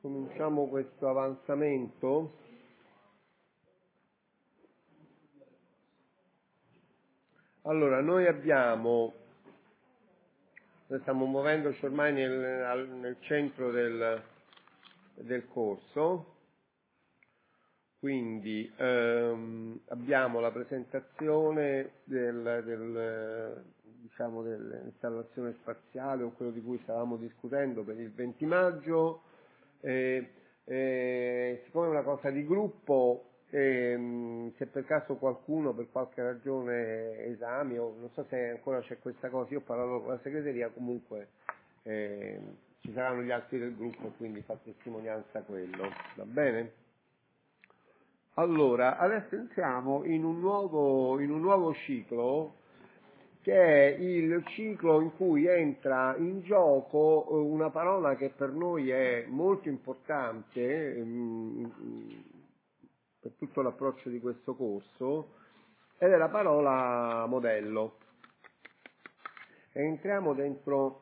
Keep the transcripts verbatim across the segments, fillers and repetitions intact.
Cominciamo questo avanzamento. Allora, noi abbiamo, noi stiamo muovendoci ormai nel, nel centro del, del corso, quindi ehm, abbiamo la presentazione del, del, diciamo, dell'installazione spaziale o quello di cui stavamo discutendo per il venti maggio. Eh, eh, siccome è una cosa di gruppo, ehm, se per caso qualcuno per qualche ragione esami o non so se ancora c'è questa cosa, io ho parlato con la segreteria, comunque eh, ci saranno gli altri del gruppo, quindi fa testimonianza a quello, va bene? Allora, adesso entriamo in un nuovo, in un nuovo ciclo, che è il ciclo in cui entra in gioco una parola che per noi è molto importante mh, per tutto l'approccio di questo corso, ed è la parola modello. E entriamo dentro,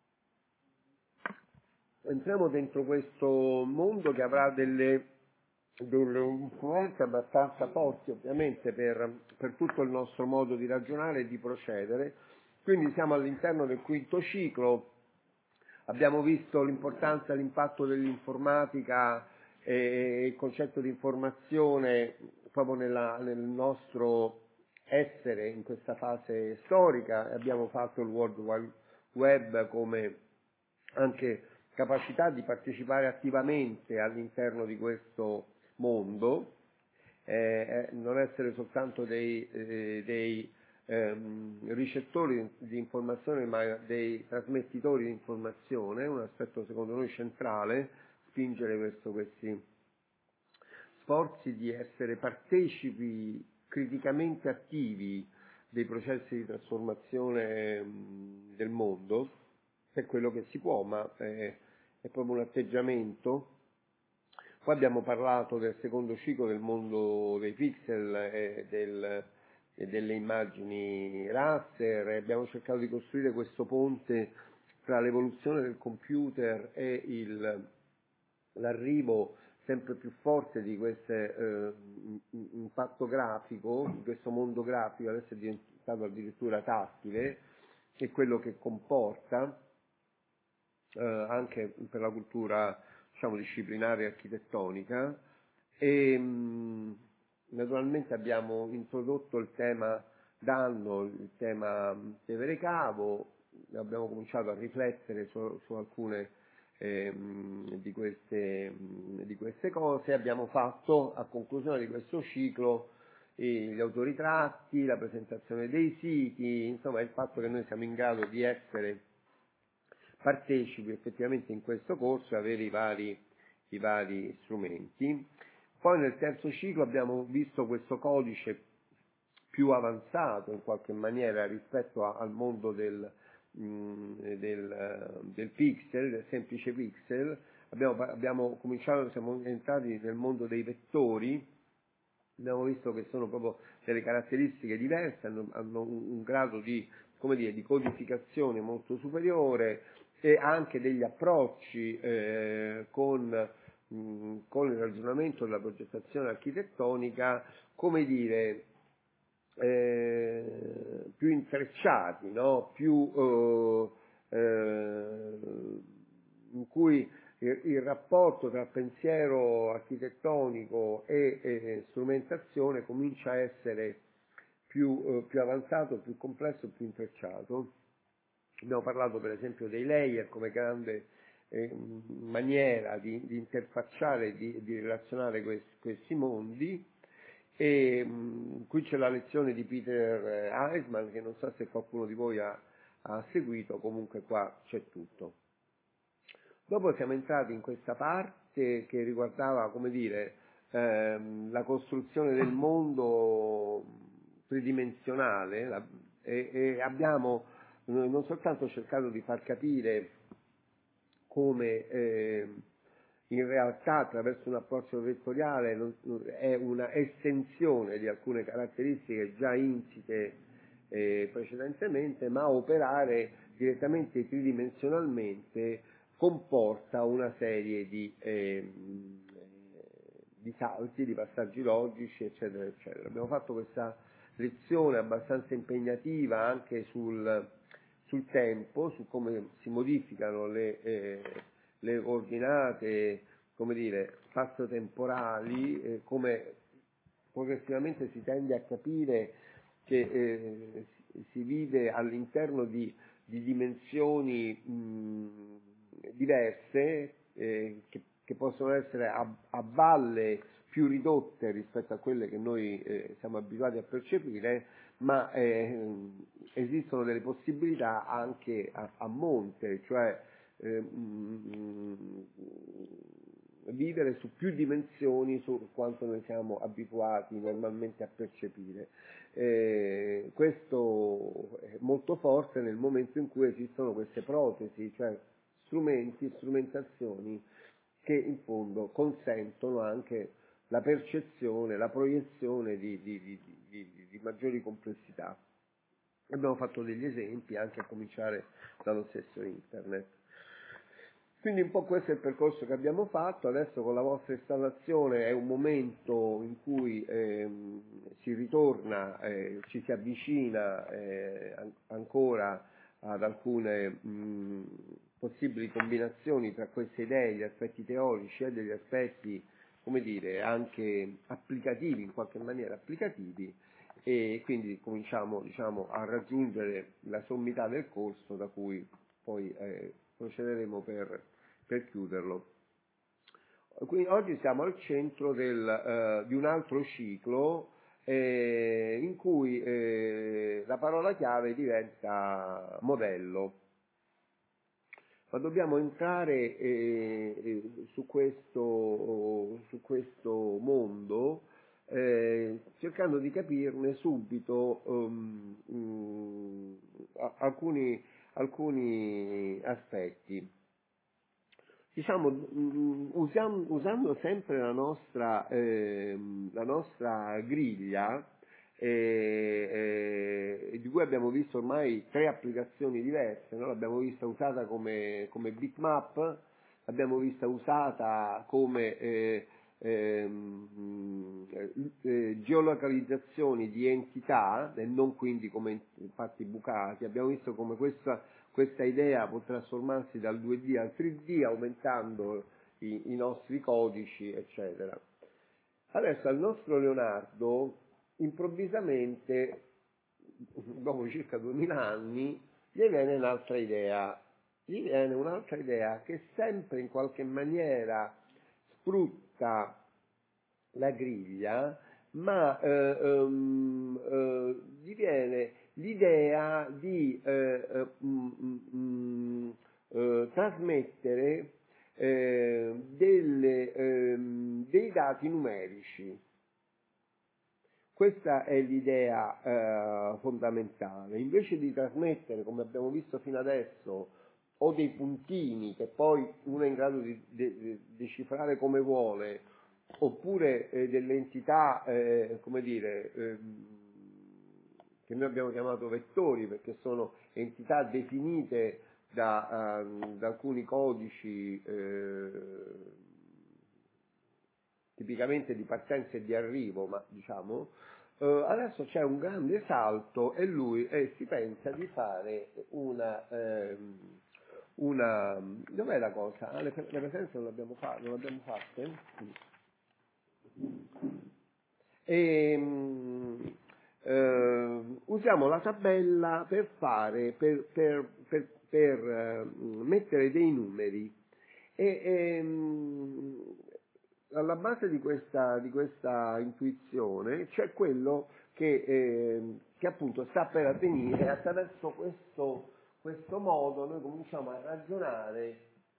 entriamo dentro questo mondo che avrà delle, delle influenze abbastanza forti ovviamente per, per tutto il nostro modo di ragionare e di procedere. Quindi siamo all'interno del quinto ciclo, abbiamo visto l'importanza e l'impatto dell'informatica e il concetto di informazione proprio nella, nel nostro essere in questa fase storica, abbiamo fatto il World Wide Web come anche capacità di partecipare attivamente all'interno di questo mondo, eh, non essere soltanto dei, eh, dei ehm, ricettori di informazione ma dei trasmettitori di informazione, un aspetto secondo noi centrale, spingere verso questi sforzi di essere partecipi criticamente attivi dei processi di trasformazione mh, del mondo, è quello che si può, ma è, è proprio un atteggiamento. Poi abbiamo parlato del secondo ciclo del mondo dei pixel e, del, e delle immagini raster, e abbiamo cercato di costruire questo ponte tra l'evoluzione del computer e il, l'arrivo sempre più forte di questo eh, impatto grafico, di questo mondo grafico, adesso è diventato addirittura tattile, e quello che comporta eh, anche per la cultura, diciamo, disciplinare e architettonica. E mh, naturalmente abbiamo introdotto il tema danno, il tema Tevere Cavo, abbiamo cominciato a riflettere su, su alcune ehm, di, queste, di queste cose, abbiamo fatto a conclusione di questo ciclo gli autoritratti, la presentazione dei siti, insomma il fatto che noi siamo in grado di essere partecipi effettivamente in questo corso e avere i vari, i vari strumenti. Poi nel terzo ciclo abbiamo visto questo codice più avanzato in qualche maniera rispetto a, al mondo del, mh, del, del pixel, del semplice pixel. Abbiamo, abbiamo cominciato, siamo entrati nel mondo dei vettori, abbiamo visto che sono proprio delle caratteristiche diverse, hanno, hanno un, un grado di, come dire, di codificazione molto superiore, e anche degli approcci eh, con, mh, con il ragionamento della progettazione architettonica, come dire, eh, più intrecciati, no? Più eh, eh, in cui il, il rapporto tra pensiero architettonico e, e strumentazione comincia a essere più, eh, più avanzato, più complesso, più intrecciato. Abbiamo parlato per esempio dei layer come grande eh, maniera di, di interfacciare e di, di relazionare questi, questi mondi, e mh, qui c'è la lezione di Peter Eisman che non so se qualcuno di voi ha, ha seguito, comunque qua c'è tutto. Dopo siamo entrati in questa parte che riguardava, come dire, ehm, la costruzione del mondo tridimensionale, la, e, e abbiamo non soltanto cercato di far capire come eh, in realtà attraverso un approccio vettoriale non, è una estensione di alcune caratteristiche già insite eh, precedentemente, ma operare direttamente tridimensionalmente comporta una serie di, eh, di salti, di passaggi logici, eccetera, eccetera. Abbiamo fatto questa lezione abbastanza impegnativa anche sul, sul tempo, su come si modificano le, eh, le coordinate, come dire, spazio-temporali, eh, come progressivamente si tende a capire che eh, si vive all'interno di, di dimensioni mh, diverse, eh, che, che possono essere a, a valle più ridotte rispetto a quelle che noi eh, siamo abituati a percepire, ma eh, esistono delle possibilità anche a, a monte, cioè eh, mh, vivere su più dimensioni su quanto noi siamo abituati normalmente a percepire. Eh, questo è molto forte nel momento in cui esistono queste protesi, cioè strumenti, strumentazioni che in fondo consentono anche la percezione, la proiezione di, di, di, di, di maggiori complessità. Abbiamo fatto degli esempi anche a cominciare dallo stesso internet. Quindi un po' questo è il percorso che abbiamo fatto. Adesso con la vostra installazione è un momento in cui ehm, si ritorna, eh, ci si avvicina eh, an- ancora ad alcune mh, possibili combinazioni tra queste idee, gli aspetti teorici e degli aspetti, come dire, anche applicativi, in qualche maniera applicativi, e quindi cominciamo, diciamo, a raggiungere la sommità del corso da cui poi eh, procederemo per, per chiuderlo. Quindi oggi siamo al centro del, eh, di un altro ciclo eh, in cui eh, la parola chiave diventa modello. Ma dobbiamo entrare eh, eh, su, questo, su questo mondo eh, cercando di capirne subito um, um, alcuni, alcuni aspetti. Diciamo, um, usiamo, usando sempre la nostra, eh, la nostra griglia, eh, eh, di cui abbiamo visto ormai tre applicazioni diverse, no? L'abbiamo vista usata come, come bitmap, l'abbiamo vista usata come eh, ehm, eh, geolocalizzazioni di entità e non quindi come fatti bucati. Abbiamo visto come questa, questa idea può trasformarsi dal due D al tre D aumentando i, i nostri codici, eccetera. Adesso al nostro Leonardo improvvisamente, dopo circa duemila anni, gli viene un'altra idea, gli viene un'altra idea che sempre in qualche maniera sfrutta la griglia, ma eh, um, eh, gli viene l'idea di eh, eh, mm, mm, eh, trasmettere eh, delle, ehm, dei dati numerici. Questa è l'idea eh, fondamentale. Invece di trasmettere, come abbiamo visto fino adesso, o dei puntini che poi uno è in grado di, di, di decifrare come vuole, oppure eh, delle entità, eh, come dire, eh, che noi abbiamo chiamato vettori, perché sono entità definite da, uh, da alcuni codici eh, tipicamente di partenza e di arrivo, ma diciamo, eh, adesso c'è un grande salto e lui eh, si pensa di fare una, ehm, una, dov'è la cosa? Ah, le, le presenze non l'abbiamo fatte, non l'abbiamo fatte? E, mh, eh, usiamo la tabella per fare, per, per, per, per eh, mettere dei numeri e, e mh, alla base di questa, di questa intuizione c'è quello che, eh, che appunto sta per avvenire, e attraverso questo, questo modo noi cominciamo a ragionare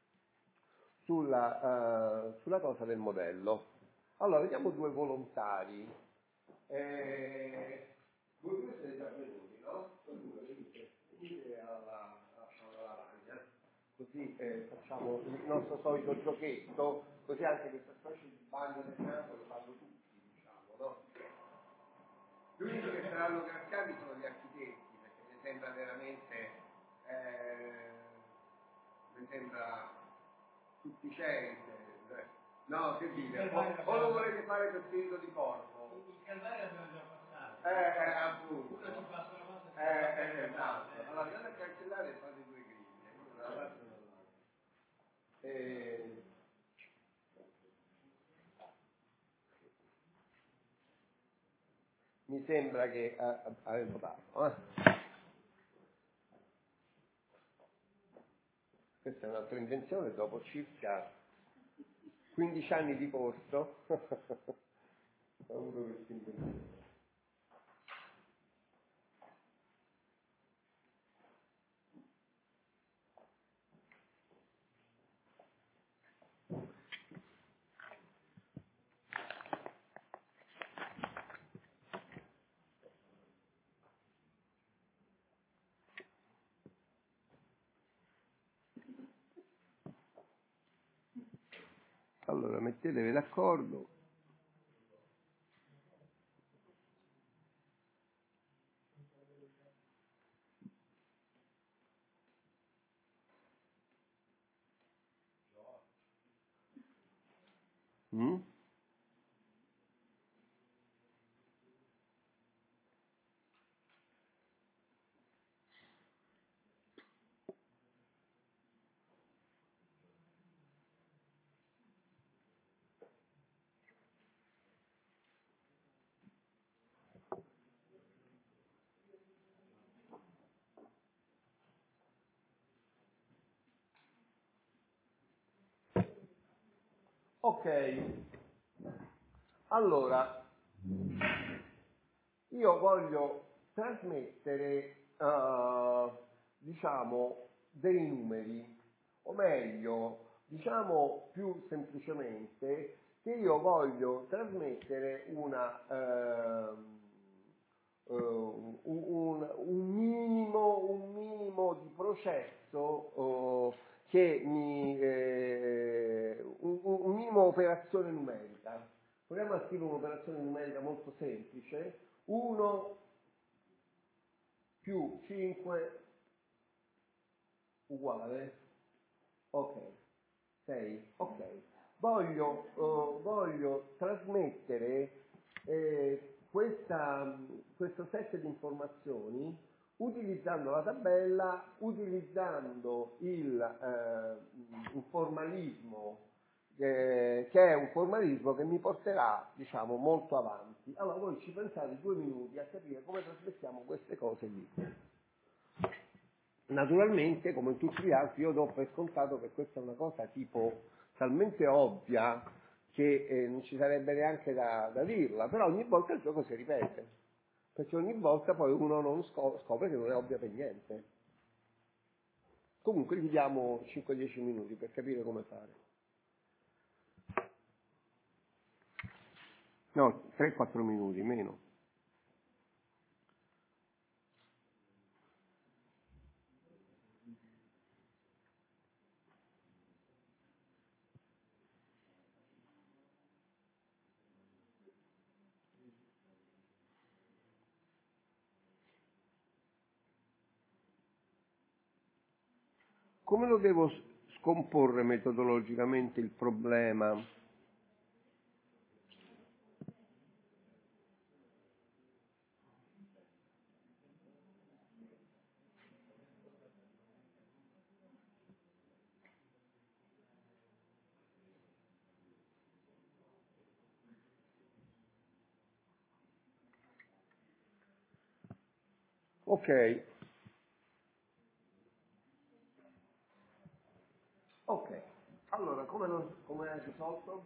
sulla, uh, sulla cosa del modello. Allora, vediamo due volontari. Eh, voi due siete già venuti, no? Venite, venite alla, alla lavagna, così eh, facciamo il nostro solito giochetto, così anche questa specie di bagno del campo lo fanno tutti, diciamo, no? Gli unici che saranno graziati sono gli architetti, perché mi sembra veramente, eh, mi sembra sufficiente. No, che dire, o, o lo volete fare per spirito di corpo? Il Calvario l'abbiamo già passato. Eh, eh, appunto. Uno ci passa la mano. Eh, eh, esatto. Allora, andate a cancellare e fate due griglie. Eh, mi sembra che eh, avete votato. Eh? Questa è un'altra invenzione dopo circa quindici anni di corso. Ho avuto questa invenzione. Allora, mettetevi d'accordo. Mm? Ok, allora, io voglio trasmettere, uh, diciamo, dei numeri, o meglio, diciamo più semplicemente, che io voglio trasmettere una, uh, uh, un, un, minimo, un minimo di processo uh, che mi, eh, un, un minimo operazione numerica. Proviamo a scrivere un'operazione numerica molto semplice. uno più cinque uguale, ok, sei, ok. Voglio, eh, voglio trasmettere eh, questa, questo set di informazioni utilizzando la tabella, utilizzando il, eh, un formalismo eh, che è un formalismo che mi porterà, diciamo, molto avanti. Allora voi ci pensate due minuti a capire come trasmettiamo queste cose lì. Naturalmente, come in tutti gli altri, io do per scontato che questa è una cosa tipo talmente ovvia che eh, non ci sarebbe neanche da, da dirla, però ogni volta il gioco si ripete, perché ogni volta poi uno non scop- scopre che non è ovvia per niente. Comunque gli diamo cinque dieci minuti per capire come fare. No, tre quattro minuti, meno. Come lo devo scomporre metodologicamente il problema? Ok, ok. Allora, come, lo, come hai risolto?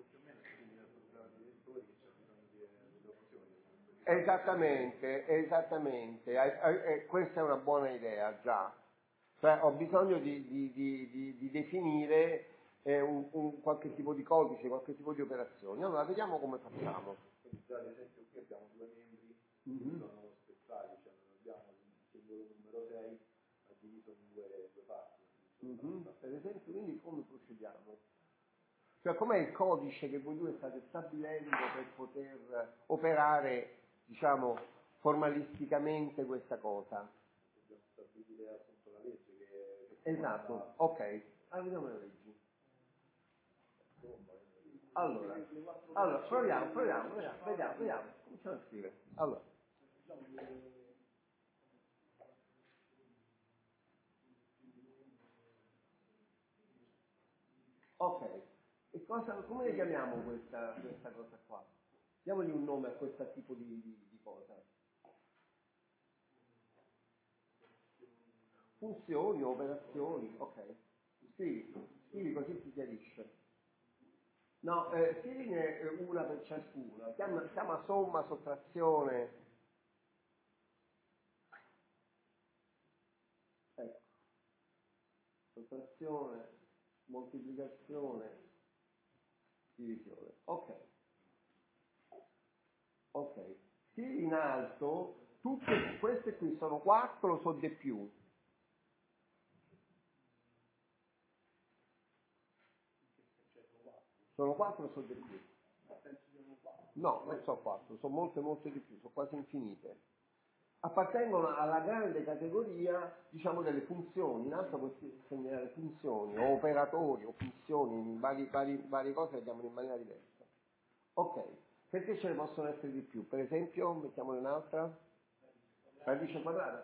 Esattamente, esattamente. Eh, eh, eh, questa è una buona idea, già. Cioè, ho bisogno di, di, di, di, di definire eh, un, un qualche tipo di codice, qualche tipo di operazioni. Allora, vediamo come facciamo. Quindi già ad esempio qui abbiamo due membri che Mhm. sono spezzati, cioè non abbiamo il singolo numero sei, ma diviso in due, due parti. Mhm. Per esempio, quindi come procediamo? Cioè, com'è il codice che voi due state stabilendo per poter operare, diciamo, formalisticamente questa cosa? Dobbiamo stabilire appunto la legge che, che Esatto, ok. Allora vediamo le leggi. Allora, allora proviamo, proviamo, proviamo, vediamo, vediamo, cominciamo a scrivere. Allora. Ok, e cosa, come le chiamiamo questa, questa cosa qua? Diamogli un nome a questo tipo di, di, di cosa. Funzioni, operazioni, ok. Scrivi, scrivi così si chiarisce. No, eh, scrivine una per ciascuna. Chiama, chiama somma, sottrazione. Ecco. Sottrazione, moltiplicazione, divisione. Ok. Ok. Scrivi in alto, tutte queste qui sono quattro, sono di più. Sono quattro o sono di più? No, non sono quattro, sono molte molte di più, sono quasi infinite. Appartengono alla grande categoria, diciamo, delle funzioni. In alto puoi segnalare funzioni, o operatori, o funzioni, vari, vari, varie cose che chiamano in maniera diversa. Ok, perché ce ne possono essere di più? Per esempio, mettiamone un'altra. Radice quadrata.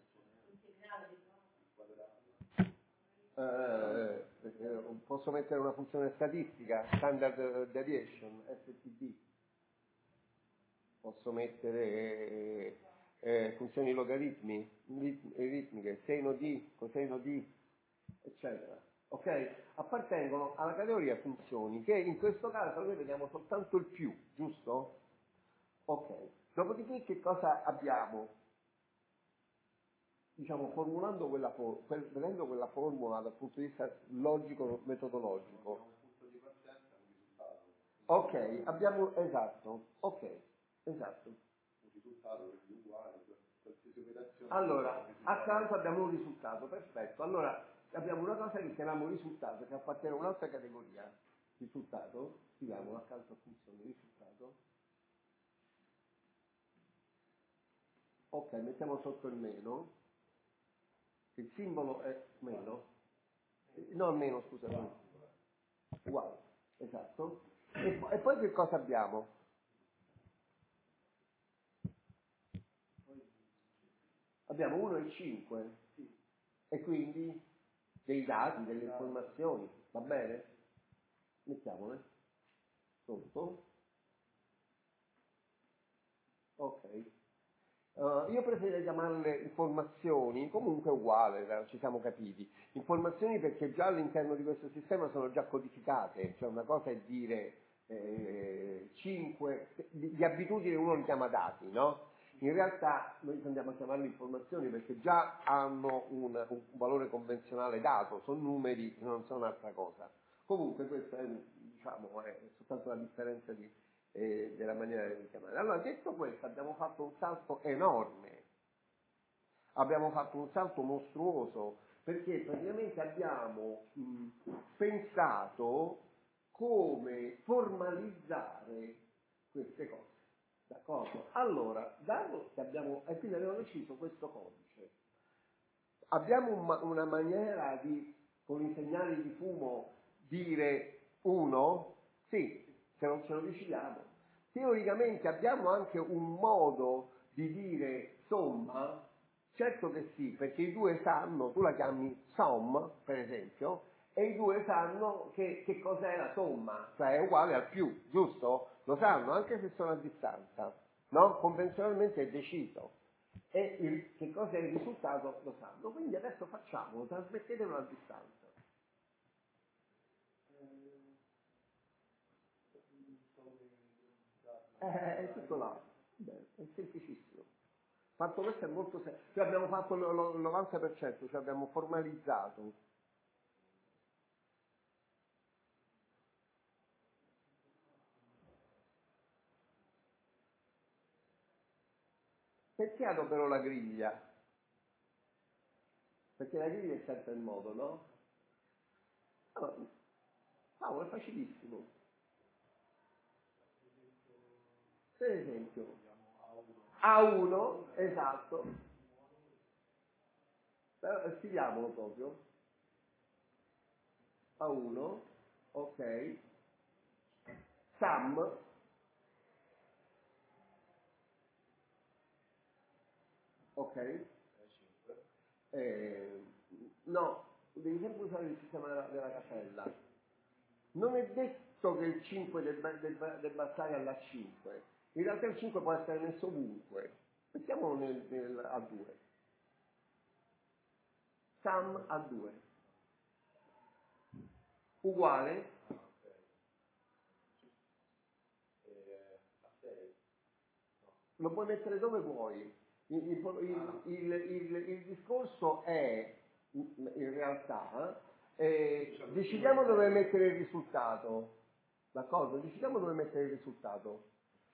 Eh, eh, posso mettere una funzione statistica, standard deviation, S T D. Posso mettere eh, eh, funzioni logaritmi, ritmiche, seno di, coseno di, eccetera. Ok? Appartengono alla categoria funzioni, che in questo caso noi vediamo soltanto il più, giusto? Ok. Dopodiché che cosa abbiamo? Diciamo, formulando quella for- quel- vedendo quella formula dal punto di vista logico-metodologico. Ok, abbiamo, esatto, ok, esatto. Un risultato che è uguale, qualsiasi operazione. Allora, accanto abbiamo un risultato, perfetto. Allora, abbiamo una cosa che chiamiamo risultato, che appartiene a un'altra categoria. Risultato, scriviamo accanto a funzione risultato. Ok, mettiamo sotto il meno. Il simbolo è meno. No, meno, scusami. Uguale, esatto. E, e poi che cosa abbiamo? Abbiamo uno e cinque. E quindi dei dati, delle informazioni, va bene? Mettiamole sotto. Ok. Uh, io preferirei chiamarle informazioni, comunque uguale, ci siamo capiti. Informazioni perché già all'interno di questo sistema sono già codificate, cioè una cosa è dire eh, cinque, di, di abitudine uno li chiama dati, no? In realtà noi andiamo a chiamarle informazioni perché già hanno un, un valore convenzionale dato, sono numeri, non sono altra cosa. Comunque questa è, diciamo, è soltanto la differenza di Eh, della maniera di chiamare. Allora, detto questo, abbiamo fatto un salto enorme, abbiamo fatto un salto mostruoso, perché praticamente abbiamo mh, pensato come formalizzare queste cose, d'accordo? Allora, dato che abbiamo, e quindi abbiamo deciso questo codice, abbiamo un, una maniera di, con i segnali di fumo, dire uno? Sì, se non ce lo decidiamo. Teoricamente abbiamo anche un modo di dire somma? Certo che sì, perché i due sanno, tu la chiami sum, per esempio, e i due sanno che, che cos'è la somma, cioè è uguale al più, giusto? Lo sanno, anche se sono a distanza, no? Convenzionalmente è deciso. E il, che cosa è il risultato lo sanno. Quindi adesso facciamo, trasmettetelo a distanza. Eh, è tutto là, beh, è semplicissimo. Fatto questo è molto semplice, cioè abbiamo fatto il novanta per cento, cioè abbiamo formalizzato. Perché adopero la griglia? Perché la griglia è sempre il modo, no? Allora, Paolo, è facilissimo. Per esempio, A uno, esatto, però scriviamolo proprio, A uno, ok, sum, ok? Eh, no, devi sempre usare il sistema della, della casella. Non è detto che il cinque debba, debba, debba stare alla cinque, in realtà il cinque può essere messo ovunque. Mettiamolo nel, nel, a due. Sum a due. Uguale? Lo puoi mettere dove vuoi. Il, il, il, il, il discorso è, in realtà, eh, decidiamo dove mettere il risultato. D'accordo? Decidiamo dove mettere il risultato.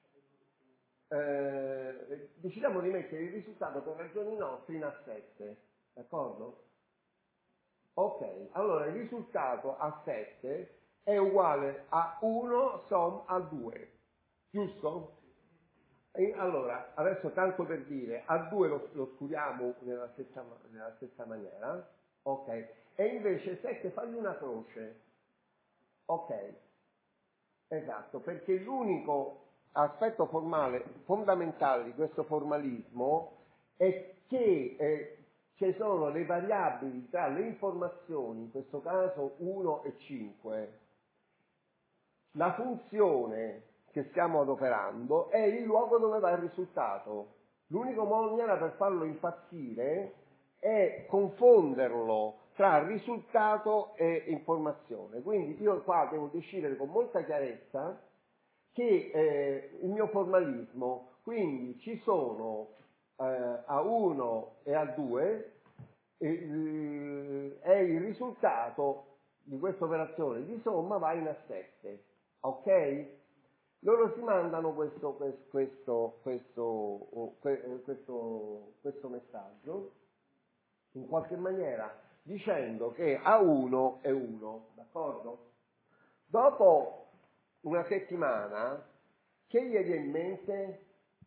Eh, decidiamo di mettere il risultato per ragioni nostre in A sette. D'accordo? Ok, allora il risultato A sette è uguale a uno som a due. Giusto? E allora, adesso tanto per dire, a due lo, lo scriviamo nella stessa, nella stessa maniera, ok? E invece sette fagli una croce, ok? Esatto, perché l'unico aspetto formale, fondamentale di questo formalismo è che eh, ci sono le variabili tra le informazioni, in questo caso uno e cinque, la funzione che stiamo adoperando è il luogo dove va il risultato. L'unico maniera per farlo impazzire è confonderlo tra risultato e informazione. Quindi io qua devo decidere con molta chiarezza che eh, il mio formalismo, quindi ci sono eh, A uno e A due, eh, è il risultato di questa operazione di somma va in A sette, ok? Loro si mandano questo, questo, questo, questo, questo messaggio in qualche maniera dicendo che A uno è uno, d'accordo? Dopo una settimana, che gli viene in mente?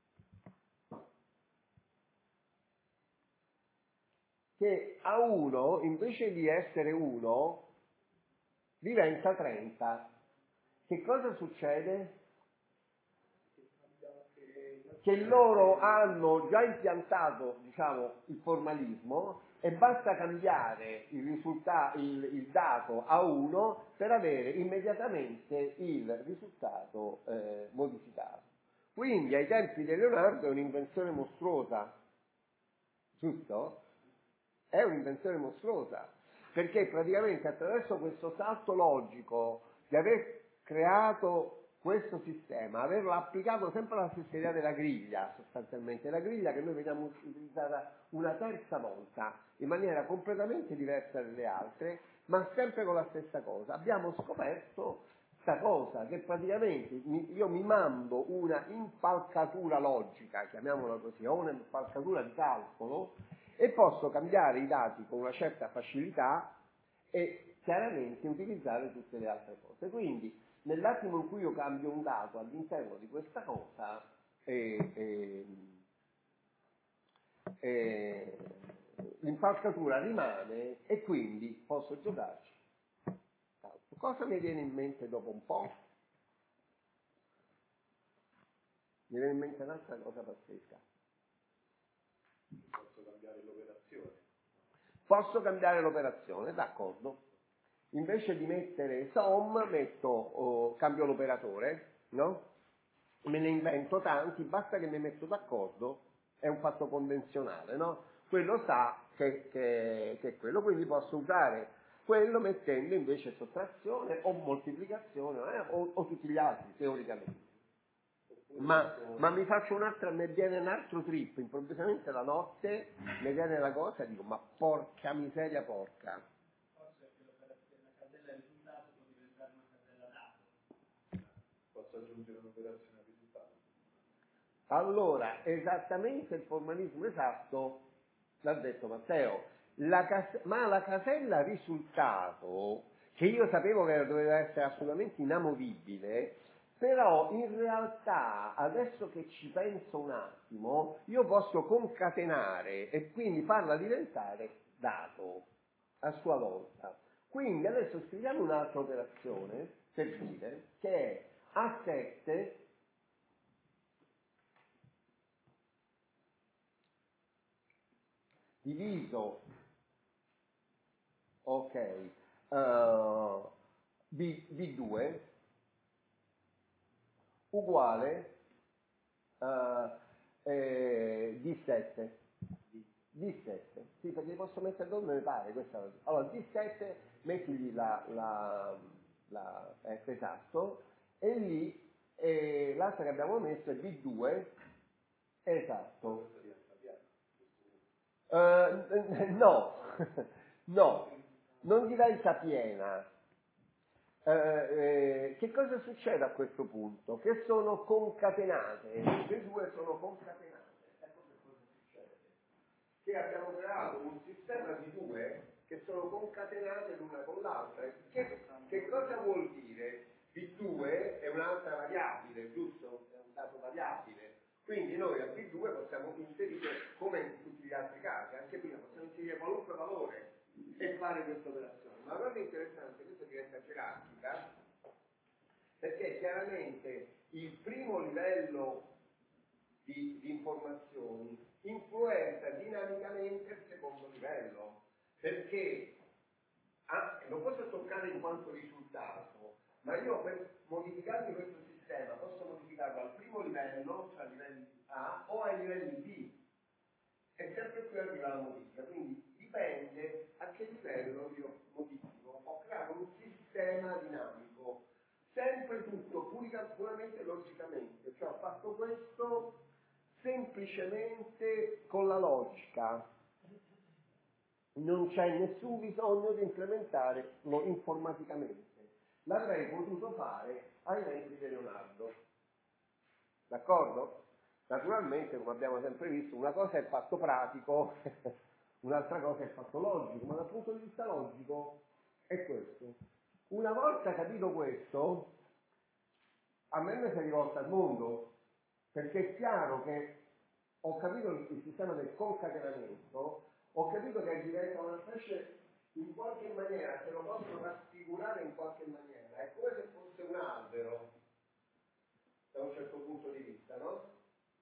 Che A uno, invece di essere uno, diventa trenta. Che cosa succede? Che loro hanno già impiantato, diciamo, il formalismo e basta cambiare il, risultato, il, il dato a uno per avere immediatamente il risultato eh, modificato. Quindi ai tempi di Leonardo è un'invenzione mostruosa, giusto? È un'invenzione mostruosa, perché praticamente attraverso questo salto logico di aver creato questo sistema, averlo applicato sempre alla stessa idea della griglia, sostanzialmente, la griglia che noi vediamo utilizzata una terza volta, in maniera completamente diversa dalle altre, ma sempre con la stessa cosa. Abbiamo scoperto questa cosa, che praticamente io mi mando una impalcatura logica, chiamiamola così, o una impalcatura di calcolo, e posso cambiare i dati con una certa facilità e chiaramente utilizzare tutte le altre cose. Quindi, nell'attimo in cui io cambio un dato all'interno di questa cosa, eh, eh, eh, l'impalcatura rimane e quindi posso giocarci. Cosa mi viene in mente dopo un po'? Mi viene in mente un'altra cosa pazzesca. Posso cambiare l'operazione. Posso cambiare l'operazione, d'accordo. Invece di mettere som, metto, oh, cambio l'operatore, no? Me ne invento tanti, basta che mi metto d'accordo, è un fatto convenzionale, no? Quello sa che, che, che è quello, quindi posso usare quello mettendo invece sottrazione o moltiplicazione eh, o, o tutti gli altri, teoricamente. Ma, ma mi faccio un'altra, mi viene un altro trip, improvvisamente la notte mi viene la cosa e dico, ma porca miseria porca. Forse che l'operazione, la casella risultato può diventare una casella dato. Posso aggiungere un'operazione a risultato. Allora, esattamente il formalismo esatto l'ha detto Matteo, la cas- ma la casella risultato, che io sapevo che doveva essere assolutamente inamovibile, però in realtà, adesso che ci penso un attimo, io posso concatenare e quindi farla diventare dato a sua volta. Quindi adesso scriviamo un'altra operazione per dire che è A sette diviso, ok, uh, B, B due uguale uh, eh, D sette. D sette, sì, perché posso mettere dove mi pare questa. Allora, D sette, mettigli la, la, la eh, esatto, e lì eh, l'altra che abbiamo messo è B due, esatto. Uh, no, no, non diventa piena. Uh, eh, che cosa succede a questo punto? Che sono concatenate, le due sono concatenate. Ecco che cosa succede. Che abbiamo creato un sistema di due che sono concatenate l'una con l'altra. Che, che cosa vuol dire? B due è un'altra variabile, giusto? È un dato variabile. Quindi noi a B due possiamo inserire, come in tutti gli altri casi, anche prima, possiamo inserire qualunque valore e fare questa operazione. Ma la cosa interessante, questa diventa gerarchica, perché chiaramente il primo livello di, di informazioni influenza dinamicamente il secondo livello, perché ah, lo posso toccare in quanto risultato, ma io per modificarmi questo sistema posso modificarlo al primo livello, cioè a livelli A, o ai livelli B, e sempre qui arriva la modifica, quindi dipende a che livello io modifico. Ho creato un sistema dinamico, sempre tutto puramente logicamente, cioè ho fatto questo semplicemente con la logica, non c'è nessun bisogno di implementarlo informaticamente. L'avrei potuto fare ai tempi di Leonardo, d'accordo? Naturalmente, come abbiamo sempre visto, una cosa è il fatto pratico, un'altra cosa è il fatto logico, ma dal punto di vista logico è questo. Una volta capito questo, a me mi si è rivolta al mondo, perché è chiaro che ho capito il sistema del concatenamento, ho capito che diventa una specie, in qualche maniera, se lo posso raffigurare in qualche maniera, è come se fosse un albero, da un certo punto di vista, no?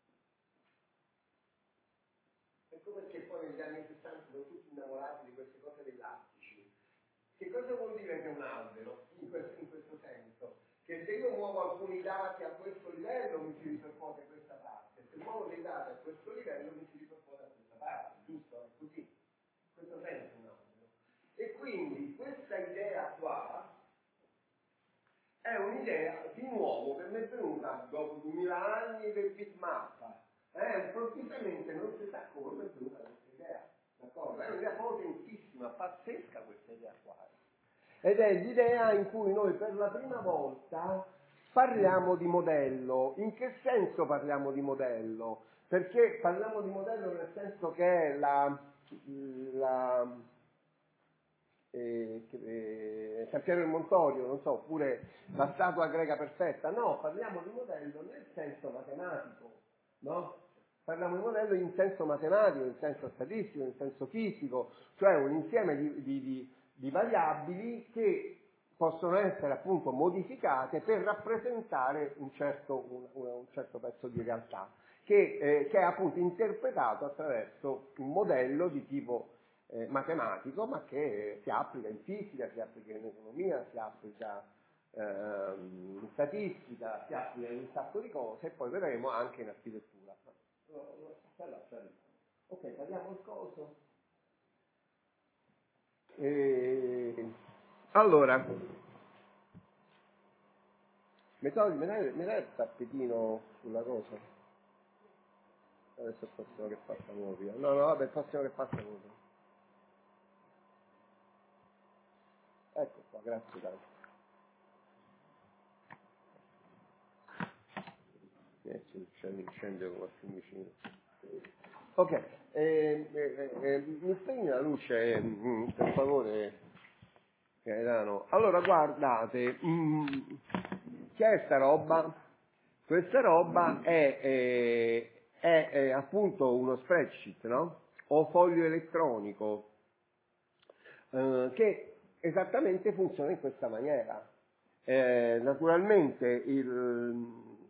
Ecco perché poi negli anni sessanta sono tutti innamorati di queste cose dei lattici. Che cosa vuol dire che è un albero, in questo, in questo senso? Che se io muovo alcuni dati a questo livello mi si ripercuote questa parte, se muovo dei dati a questo livello mi si ripercuote a questa parte, giusto? È così. In questo senso è un albero. E quindi questa idea qua è un'idea di nuovo che mi è venuta dopo duemila anni del bitmap. Eh, improvvisamente non si sa come è venuta questa idea, d'accordo? È un'idea potentissima, pazzesca questa idea qua. Ed è l'idea in cui noi per la prima volta parliamo di modello. In che senso parliamo di modello? Perché parliamo di modello nel senso che è la, la eh, eh, San Piero del Montorio, non so, oppure la statua greca perfetta. No, parliamo di modello nel senso matematico, no? Parliamo di modello in senso matematico, in senso statistico, in senso fisico, cioè un insieme di, di, di, di variabili che possono essere appunto modificate per rappresentare un certo, un, un certo pezzo di realtà, che, eh, che è appunto interpretato attraverso un modello di tipo eh, matematico, ma che si applica in fisica, si applica in economia, si applica eh, in statistica, si applica in un sacco di cose, e poi vedremo anche in architettura. Ok, parliamo il coso. E... Allora, mi togli, mi dai, mi dai il tappetino sulla cosa? Adesso il prossimo che passa via. No, no, vabbè, il prossimo che passa via. Ecco qua, grazie tanto. Eh, c'è l'incendio qua più vicino. Ok, eh, eh, eh, mi spegni la luce, mm, per favore, Gaetano. Allora, guardate, mm, che è sta roba? Questa roba è, è, è, è appunto uno spreadsheet, no? O foglio elettronico, eh, che esattamente funziona in questa maniera. Eh, naturalmente il,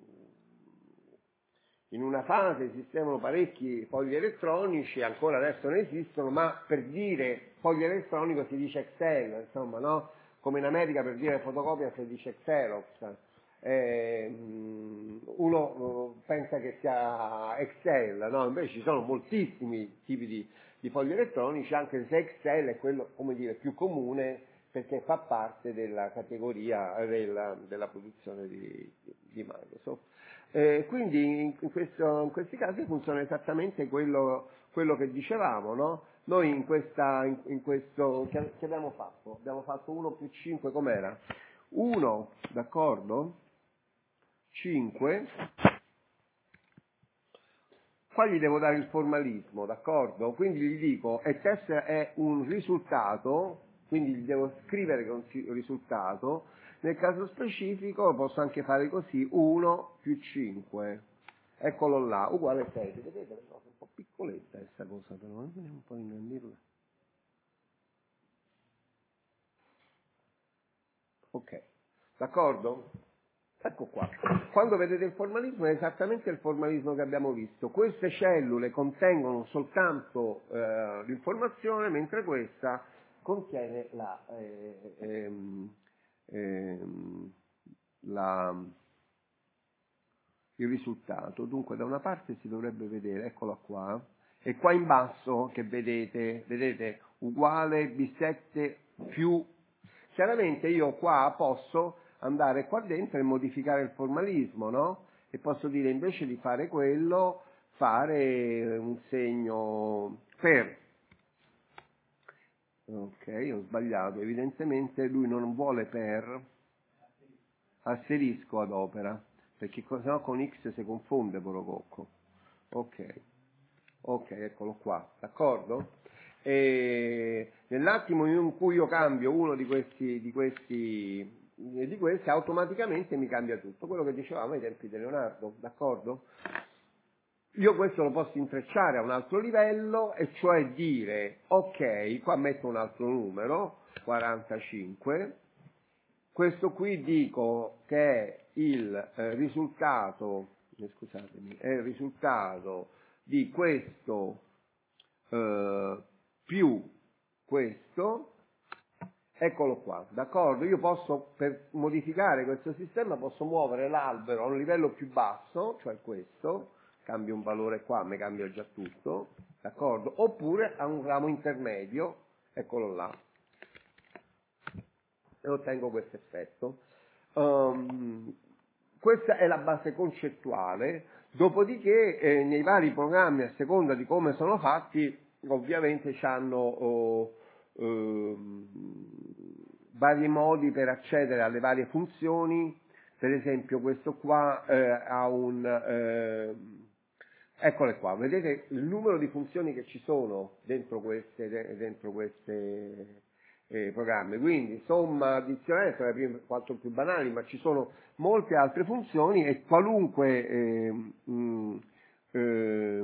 in una fase esistevano parecchi fogli elettronici, ancora adesso ne esistono, ma per dire foglio elettronico si dice Excel, insomma, no? Come in America per dire fotocopia si dice Xerox. Eh, uno pensa che sia Excel, no? Invece ci sono moltissimi tipi di, di fogli elettronici, anche se Excel è quello, come dire, più comune perché fa parte della categoria della, della produzione di, di, di Microsoft. Eh, quindi in, in, questo, in questi casi funziona esattamente quello, quello che dicevamo, no? Noi in, questa, in, in questo, che, che abbiamo fatto? Abbiamo fatto uno più cinque, com'era? uno, d'accordo? cinque, qua gli devo dare il formalismo, d'accordo? Quindi gli dico, e test è un risultato, quindi gli devo scrivere che è un risultato, nel caso specifico posso anche fare così, uno più cinque, eccolo là, uguale a sei, vedete? No, è un po' piccoletta questa cosa, però vediamo un po' ingrandirla. Ok, d'accordo? Ecco qua. Quando vedete il formalismo è esattamente il formalismo che abbiamo visto. Queste cellule contengono soltanto eh, l'informazione, mentre questa contiene la, eh, ehm, ehm, la, il risultato. Dunque da una parte si dovrebbe vedere, eccola qua, e qua in basso che vedete, vedete, uguale B sette più. Chiaramente io qua posso andare qua dentro e modificare il formalismo, no? E posso dire invece di fare quello, fare un segno per. Ok, ho sbagliato, evidentemente lui non vuole per, asterisco ad opera, perché sennò con X si confonde Porococco. Ok, ok, eccolo qua, d'accordo? E nell'attimo in cui io cambio uno di questi, di questi, di questi, automaticamente mi cambia tutto, quello che dicevamo ai tempi di Leonardo, d'accordo? Io questo lo posso intrecciare a un altro livello, e cioè dire, ok, qua metto un altro numero, quarantacinque, questo qui dico che è il eh, risultato, eh, scusatemi, è il risultato di questo eh, più questo, eccolo qua, d'accordo? Io posso, per modificare questo sistema, posso muovere l'albero a un livello più basso, cioè questo, cambio un valore qua, mi cambia già tutto, d'accordo? Oppure a un ramo intermedio, eccolo là, e ottengo questo effetto. Um, questa è la base concettuale, dopodiché eh, nei vari programmi, a seconda di come sono fatti, ovviamente hanno oh, eh, vari modi per accedere alle varie funzioni. Per esempio questo qua eh, ha un... Eh, eccole qua, vedete il numero di funzioni che ci sono dentro queste, dentro queste eh, programmi, quindi somma, addizionale sono le prime quattro più banali, ma ci sono molte altre funzioni, e qualunque eh, mh, eh,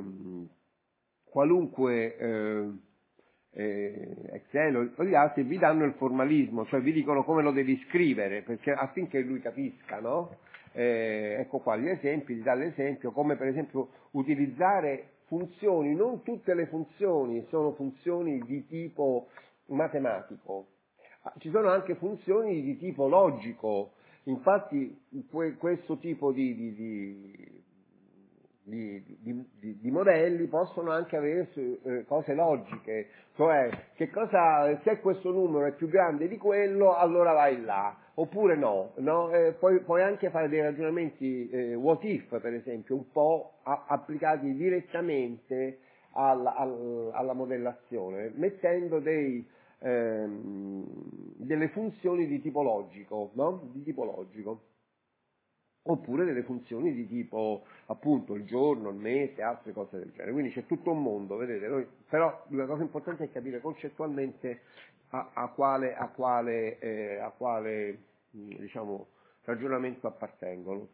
qualunque eh, eh, Excel o gli altri vi danno il formalismo, cioè vi dicono come lo devi scrivere, perché affinché lui capisca, no? Eh, ecco qua gli esempi, gli dà l'esempio, come per esempio utilizzare funzioni, non tutte le funzioni sono funzioni di tipo matematico, ci sono anche funzioni di tipo logico, infatti que- questo tipo di, di, di Di, di, di, di modelli possono anche avere eh, cose logiche, cioè che cosa, se questo numero è più grande di quello, allora vai là, oppure no, no? Eh, puoi, puoi anche fare dei ragionamenti eh, what if, per esempio, un po' a, applicati direttamente alla, al, alla modellazione, mettendo dei, ehm, delle funzioni di tipo logico, no? Di tipo logico. Oppure delle funzioni di tipo appunto il giorno, il mese, altre cose del genere. Quindi c'è tutto un mondo, vedete, noi, però la cosa importante è capire concettualmente a, a quale, a quale, eh, a quale diciamo, ragionamento appartengono.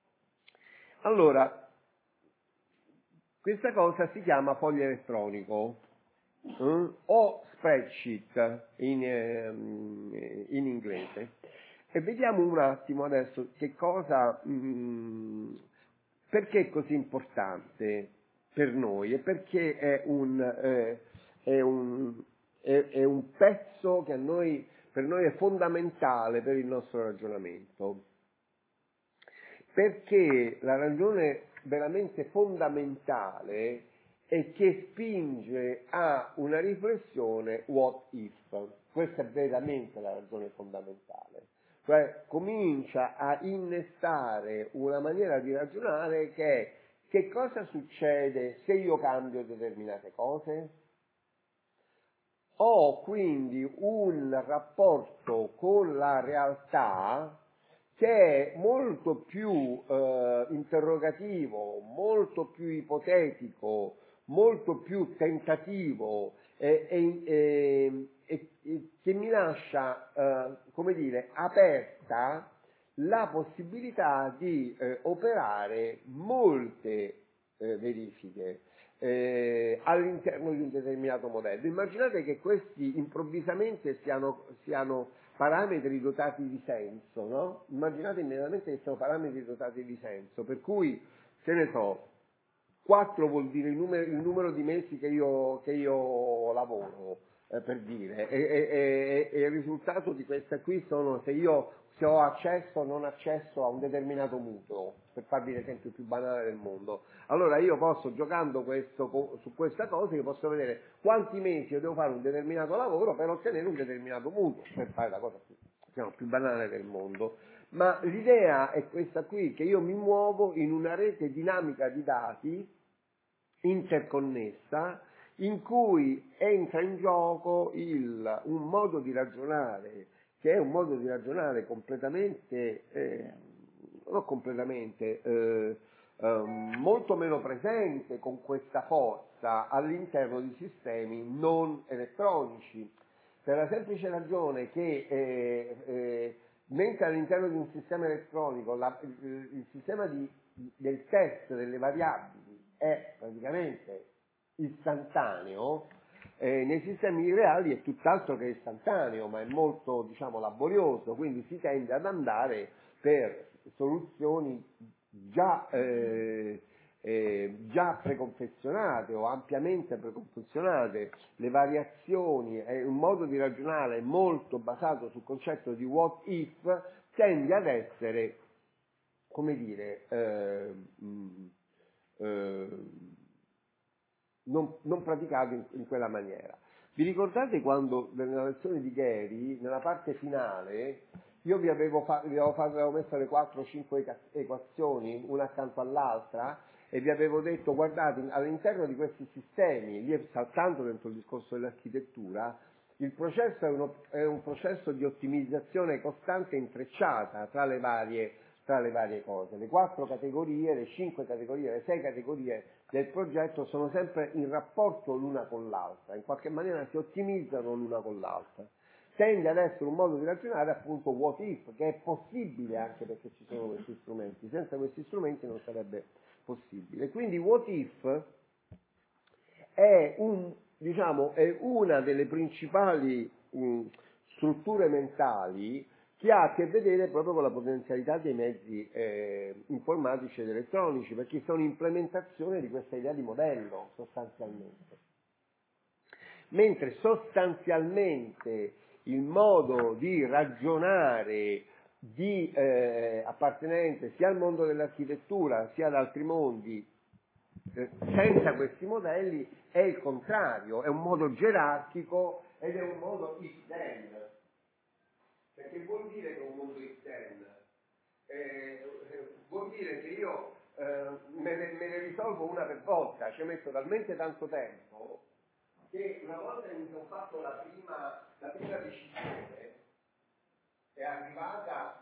Allora, questa cosa si chiama foglio elettronico eh, o spreadsheet in, eh, in inglese. E vediamo un attimo adesso che cosa, mh, perché è così importante per noi e perché è un, eh, è un, è, è un pezzo che a noi, per noi è fondamentale per il nostro ragionamento. Perché la ragione veramente fondamentale è che spinge a una riflessione what if. Questa è veramente la ragione fondamentale. Cioè comincia a innestare una maniera di ragionare che è: che cosa succede se io cambio determinate cose? Ho quindi un rapporto con la realtà che è molto più eh, interrogativo, molto più ipotetico, molto più tentativo e, e, e, e, e che mi lascia, eh, come dire, aperta la possibilità di eh, operare molte eh, verifiche eh, all'interno di un determinato modello. Immaginate che questi improvvisamente siano, siano parametri dotati di senso, no? Immaginate immediatamente che siano parametri dotati di senso, per cui, che ne so, quattro vuol dire il numero, il numero di mesi che io, che io lavoro, eh, per dire, e, e, e, e il risultato di questa qui sono se io se ho accesso o non accesso a un determinato mutuo, per farvi l'esempio più banale del mondo. Allora io posso, giocando questo, su questa cosa, io posso vedere quanti mesi io devo fare un determinato lavoro per ottenere un determinato mutuo, per fare la cosa più, diciamo, più banale del mondo. Ma l'idea è questa qui, che io mi muovo in una rete dinamica di dati interconnessa, in cui entra in gioco il, un modo di ragionare che è un modo di ragionare completamente, eh, non completamente, eh, eh, molto meno presente con questa forza all'interno di sistemi non elettronici, per la semplice ragione che eh, eh, mentre all'interno di un sistema elettronico la, il, il sistema di, del test delle variabili è praticamente istantaneo, Eh, nei sistemi reali è tutt'altro che istantaneo, ma è molto, diciamo, laborioso, quindi si tende ad andare per soluzioni già, eh, eh, già preconfezionate o ampiamente preconfezionate. Le variazioni e un modo di ragionare molto basato sul concetto di what if tende ad essere, come dire, eh, mh, eh, Non, non praticato in, in quella maniera. Vi ricordate quando nella lezione di Gary, nella parte finale, io vi avevo, fa, vi avevo, fatto, avevo messo le quattro o cinque equazioni, una accanto all'altra, e vi avevo detto, guardate, all'interno di questi sistemi, lì saltando dentro il discorso dell'architettura, il processo è, uno, è un processo di ottimizzazione costante e intrecciata tra le varie tra le varie cose. Le quattro categorie, le cinque categorie, le sei categorie del progetto sono sempre in rapporto l'una con l'altra, in qualche maniera si ottimizzano l'una con l'altra. Tende ad essere un modo di ragionare appunto what if, che è possibile anche perché ci sono questi strumenti, senza questi strumenti non sarebbe possibile. Quindi what if è, un, diciamo, è una delle principali mh, strutture mentali che ha a che vedere proprio con la potenzialità dei mezzi eh, informatici ed elettronici, perché sono implementazione di questa idea di modello, sostanzialmente. Mentre sostanzialmente il modo di ragionare di eh, appartenente sia al mondo dell'architettura sia ad altri mondi, eh, senza questi modelli, è il contrario, è un modo gerarchico ed è un modo if-then. Perché vuol dire che è un mondo esterno? Eh, vuol dire che io eh, me, ne, me ne risolvo una per volta, ci metto talmente tanto tempo che una volta che mi sono fatto la prima, la prima decisione è arrivata,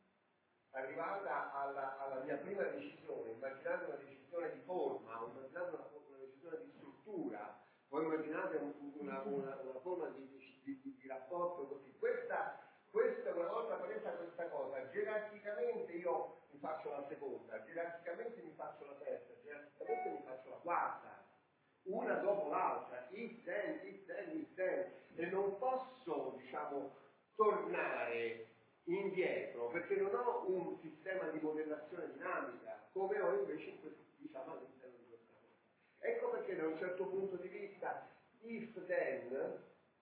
arrivata alla, alla mia prima decisione, immaginate una decisione di forma, o immaginate una, una decisione di struttura, o immaginate un, una, una, una forma di, di, di, di rapporto così. Questa Questa una volta presa questa cosa, gerarchicamente io mi faccio la seconda, gerarchicamente mi faccio la terza, gerarchicamente mi faccio la quarta, una dopo l'altra, if then, if then, if then, e non posso, diciamo, tornare indietro, perché non ho un sistema di modellazione dinamica, come ho invece in questo, diciamo, all'interno di questa cosa. Ecco perché da un certo punto di vista if then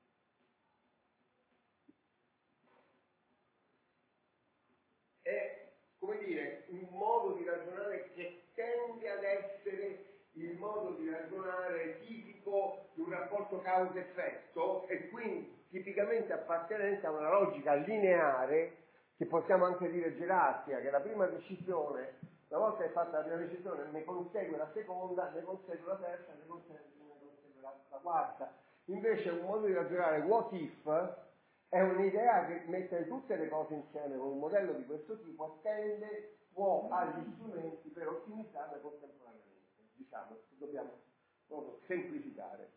è, come dire, un modo di ragionare che tende ad essere il modo di ragionare tipico di un rapporto causa-effetto e quindi tipicamente appartenente a una logica lineare che possiamo anche dire gerarchica, che la prima decisione, una volta che è fatta la prima decisione, ne consegue la seconda, ne consegue la terza, ne consegue, ne consegue la, la quarta. Invece un modo di ragionare what if è un'idea che mette tutte le cose insieme con un modello di questo tipo e tende può agli strumenti per ottimizzarle contemporaneamente. Diciamo, dobbiamo proprio semplificare.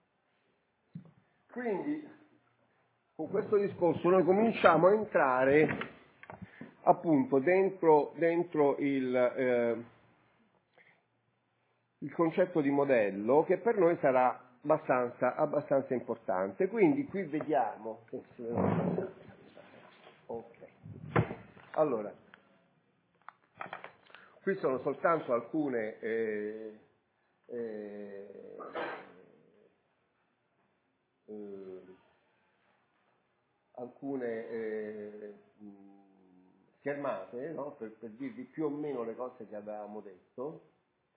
Quindi, con questo discorso noi cominciamo a entrare appunto dentro, dentro il, eh, il concetto di modello che per noi sarà abbastanza, abbastanza importante. Quindi qui vediamo, ok, allora, qui sono soltanto alcune eh, eh, eh, alcune eh, schermate, no? per, per dirvi più o meno le cose che avevamo detto.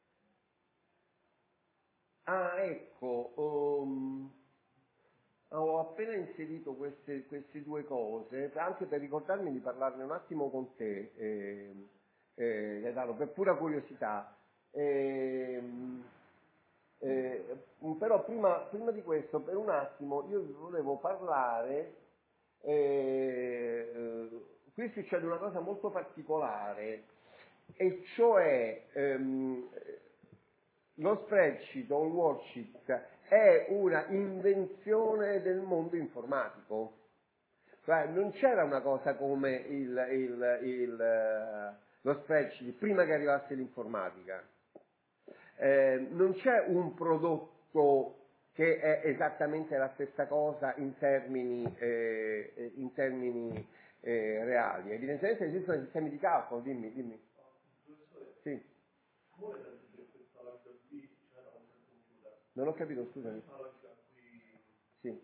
Ah, ecco, um, ho appena inserito queste, queste due cose, anche per ricordarmi di parlarne un attimo con te, eh, eh, Gaetano, per pura curiosità. Eh, eh, però prima, prima di questo, per un attimo, io vi volevo parlare, eh, qui succede una cosa molto particolare, e cioè ehm, lo spreadsheet o il worksheet è una invenzione del mondo informatico. Cioè, non c'era una cosa come il, il, il, lo spreadsheet prima che arrivasse l'informatica. Eh, non c'è un prodotto che è esattamente la stessa cosa in termini, eh, in termini eh, reali. Evidentemente esistono sistemi di calcolo, dimmi, dimmi. Sì. Non ho capito, scusami. Sì.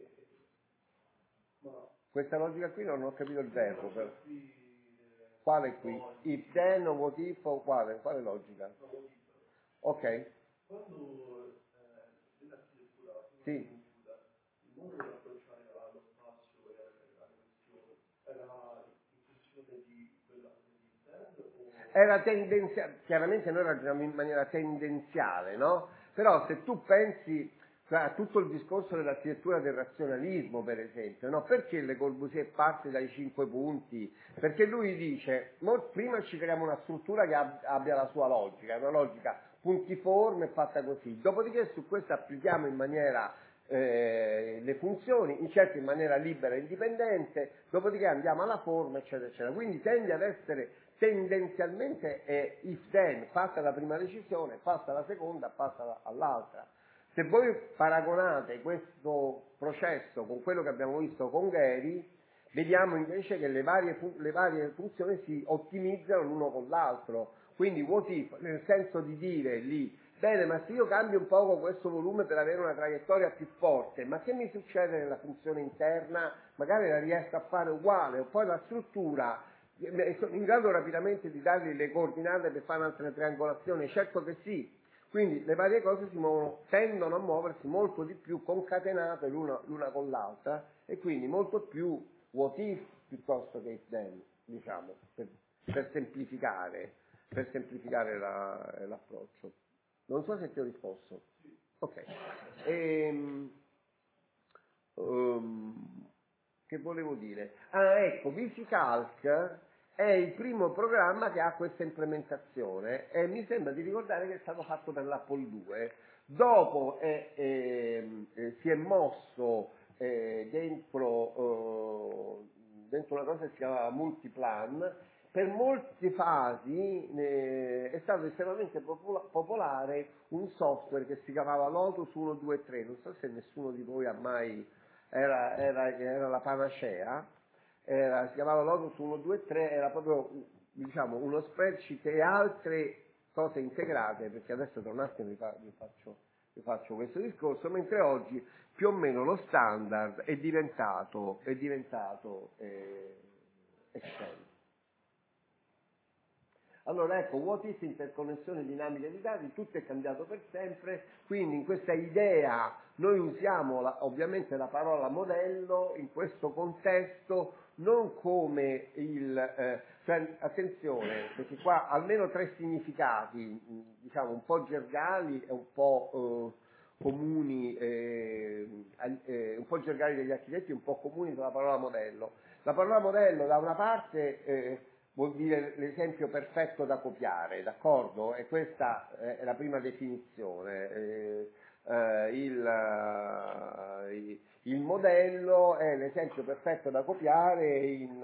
Questa logica qui non ho capito il verbo. Però. Quale qui? If then o what if o quale? Quale logica? Ok. Quando eh, nell'architettura sì. il modo di approcciare allo spazio e alle questioni era in funzione di quella di intendo o... Era tendenziale, chiaramente noi ragioniamo in maniera tendenziale, no? Però se tu pensi a tutto il discorso dell'architettura del razionalismo, per esempio, no? Perché Le Corbusier parte dai cinque punti? Perché lui dice, prima ci creiamo una struttura che abbia la sua logica, una logica puntiforme fatta così, dopodiché su questo applichiamo in maniera eh, le funzioni, certo in maniera libera e indipendente, dopodiché andiamo alla forma, eccetera, eccetera. Quindi tende ad essere tendenzialmente è if then, passa la prima decisione, passa la seconda, passa all'altra. Se voi paragonate questo processo con quello che abbiamo visto con Gary, vediamo invece che le varie, le varie funzioni si ottimizzano l'uno con l'altro. Quindi what if, nel senso di dire lì, bene, ma se io cambio un poco questo volume per avere una traiettoria più forte, ma che mi succede nella funzione interna? Magari la riesco a fare uguale, o poi la struttura, sono in grado rapidamente di dargli le coordinate per fare un'altra triangolazione? Certo che sì. Quindi le varie cose si muovono, tendono a muoversi molto di più concatenate l'una, l'una con l'altra, e quindi molto più what if piuttosto che if then, diciamo, per, per semplificare, per semplificare la, l'approccio. Non so se ti ho risposto. Ok. Ehm, um, che volevo dire? Ah, ecco, VisiCalc è il primo programma che ha questa implementazione e mi sembra di ricordare che è stato fatto per l'Apple due. Dopo è, è, è, si è mosso eh, dentro, eh, dentro una cosa che si chiamava Multiplan. Per molte fasi eh, è stato estremamente popola- popolare un software che si chiamava Lotus uno, due e tre, non so se nessuno di voi ha mai, era, era, era la panacea. era, si chiamava Lotus uno, due, tre, era proprio, diciamo, uno spreadsheet e altre cose integrate, perché adesso tra un attimo vi, fa, vi, faccio, vi faccio questo discorso, mentre oggi più o meno lo standard è diventato, è diventato eh, Excel. Allora ecco, what is interconnessione dinamica di dati, tutto è cambiato per sempre, quindi in questa idea noi usiamo la, ovviamente la parola modello in questo contesto non come il, eh, cioè attenzione, perché qua almeno tre significati, diciamo un po' gergali e un po' eh, comuni, eh, eh, un po' gergali degli architetti e un po' comuni sulla parola modello. La parola modello da una parte eh, vuol dire l'esempio perfetto da copiare, d'accordo? E questa è la prima definizione. Eh, eh, il, eh, il modello è l'esempio perfetto da copiare in,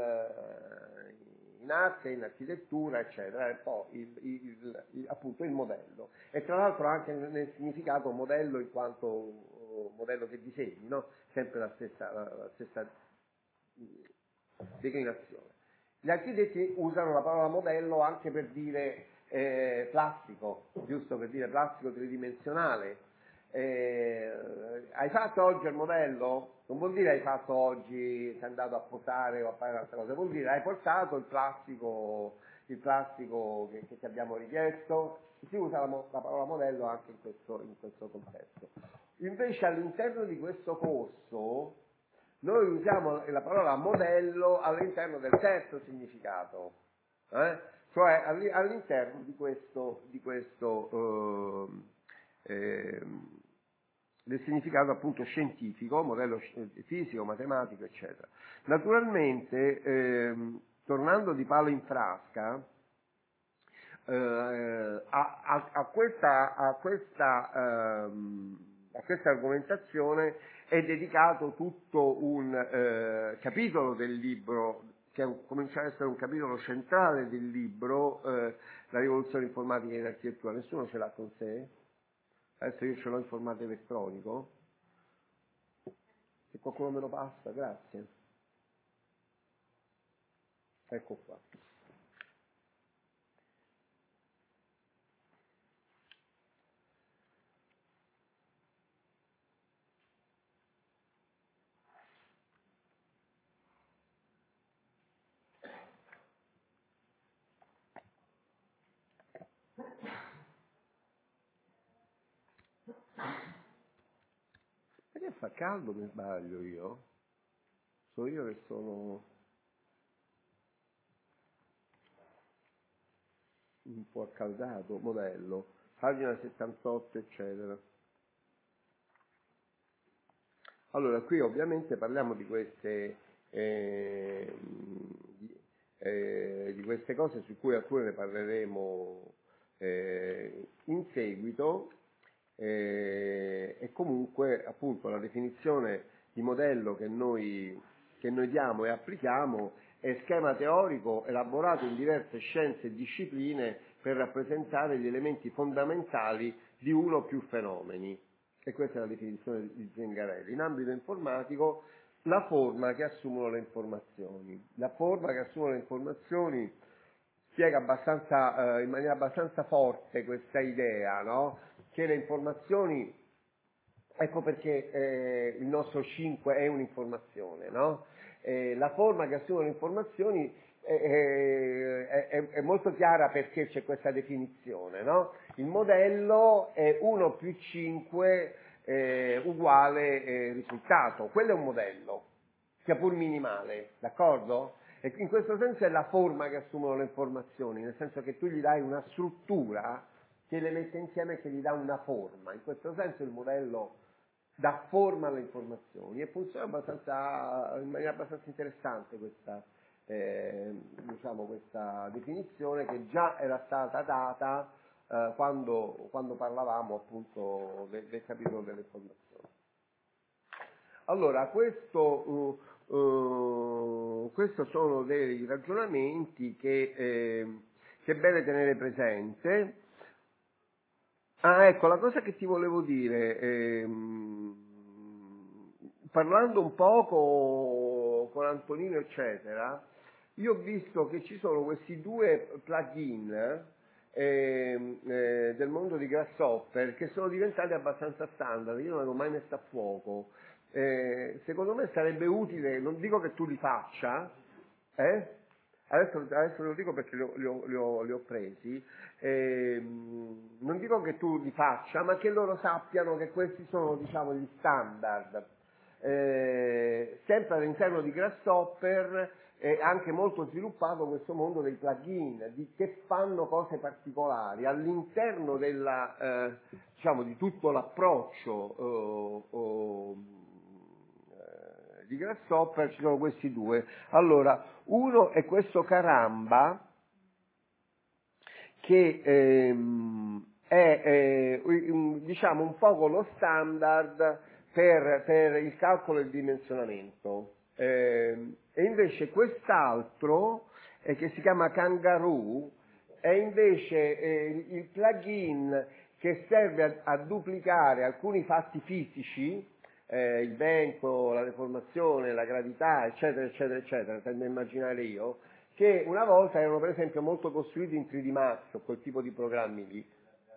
in arte, in architettura, eccetera, è poi il, il, il, appunto il modello. E tra l'altro anche nel significato modello in quanto modello che disegni, no? Sempre la stessa, la, la stessa declinazione. Gli architetti usano la parola modello anche per dire eh, plastico, giusto, per dire plastico tridimensionale. Eh, hai fatto oggi il modello? Non vuol dire hai fatto oggi, sei andato a posare o a fare un'altra cosa, vuol dire hai portato il plastico, il plastico che, che ti abbiamo richiesto. Si usa la, la parola modello anche in questo, in questo contesto. Invece all'interno di questo corso noi usiamo la parola modello all'interno del terzo significato, eh? Cioè all'interno di questo, di questo eh, eh, del significato appunto scientifico, modello fisico, matematico, eccetera. Naturalmente, eh, tornando di palo in frasca, eh, a, a, a questa, a questa, ehm, a questa argomentazione è dedicato tutto un eh, capitolo del libro, che è un, comincia a essere un capitolo centrale del libro, eh, La rivoluzione informatica in architettura. Nessuno ce l'ha con sé? Adesso io ce l'ho in formato elettronico. Se qualcuno me lo passa, grazie. Ecco qua. Perché fa caldo, mi sbaglio io? So io che sono un po' accaldato, modello, pagina settantotto, eccetera. Allora, qui ovviamente parliamo di queste, eh, di, eh, di queste cose su cui alcune ne parleremo eh, in seguito. Eh, e comunque appunto la definizione di modello che noi, che noi diamo e applichiamo è schema teorico elaborato in diverse scienze e discipline per rappresentare gli elementi fondamentali di uno o più fenomeni. E questa è la definizione di Zingarelli. In ambito informatico la forma che assumono le informazioni. La forma che assumono le informazioni spiega abbastanza, eh, in maniera abbastanza forte questa idea, no? Che le informazioni, ecco perché eh, il nostro cinque è un'informazione, no? Eh, la forma che assumono le informazioni è, è, è, è molto chiara perché c'è questa definizione, no? Il modello è uno più cinque eh, uguale eh, risultato, quello è un modello, sia pur minimale, d'accordo? E in questo senso è la forma che assumono le informazioni, nel senso che tu gli dai una struttura che le mette insieme e che gli dà una forma. In questo senso il modello dà forma alle informazioni e funziona abbastanza, in maniera abbastanza interessante questa, eh, diciamo, questa definizione che già era stata data eh, quando, quando parlavamo appunto del, del capitolo delle informazioni. Allora, questo, uh, uh, questi sono dei ragionamenti che, eh, che è bene tenere presente. Ah, ecco, la cosa che ti volevo dire, ehm, parlando un poco con, con Antonino eccetera, io ho visto che ci sono questi due plugin eh, eh, del mondo di Grasshopper che sono diventati abbastanza standard, io non avevo mai messo a fuoco. Eh, secondo me sarebbe utile, non dico che tu li faccia, eh? Adesso, adesso lo dico perché li ho, li ho, li ho, li ho presi, eh, non dico che tu li faccia, ma che loro sappiano che questi sono, diciamo, gli standard. Eh, sempre all'interno di Grasshopper è anche molto sviluppato questo mondo dei plugin, di, che fanno cose particolari all'interno della, eh, diciamo, di tutto l'approccio eh, eh, di Grasshopper. Ci sono questi due. Allora, uno è questo Caramba, che ehm, è eh, un, diciamo un poco lo standard per, per il calcolo e il dimensionamento. Eh, e invece quest'altro, eh, che si chiama Kangaroo, è invece eh, il plugin che serve a, a duplicare alcuni fatti fisici, eh, il vento, la deformazione, la gravità, eccetera, eccetera, eccetera, tendo a immaginare io, che una volta erano per esempio molto costruiti in tre D Max o quel tipo di programmi lì.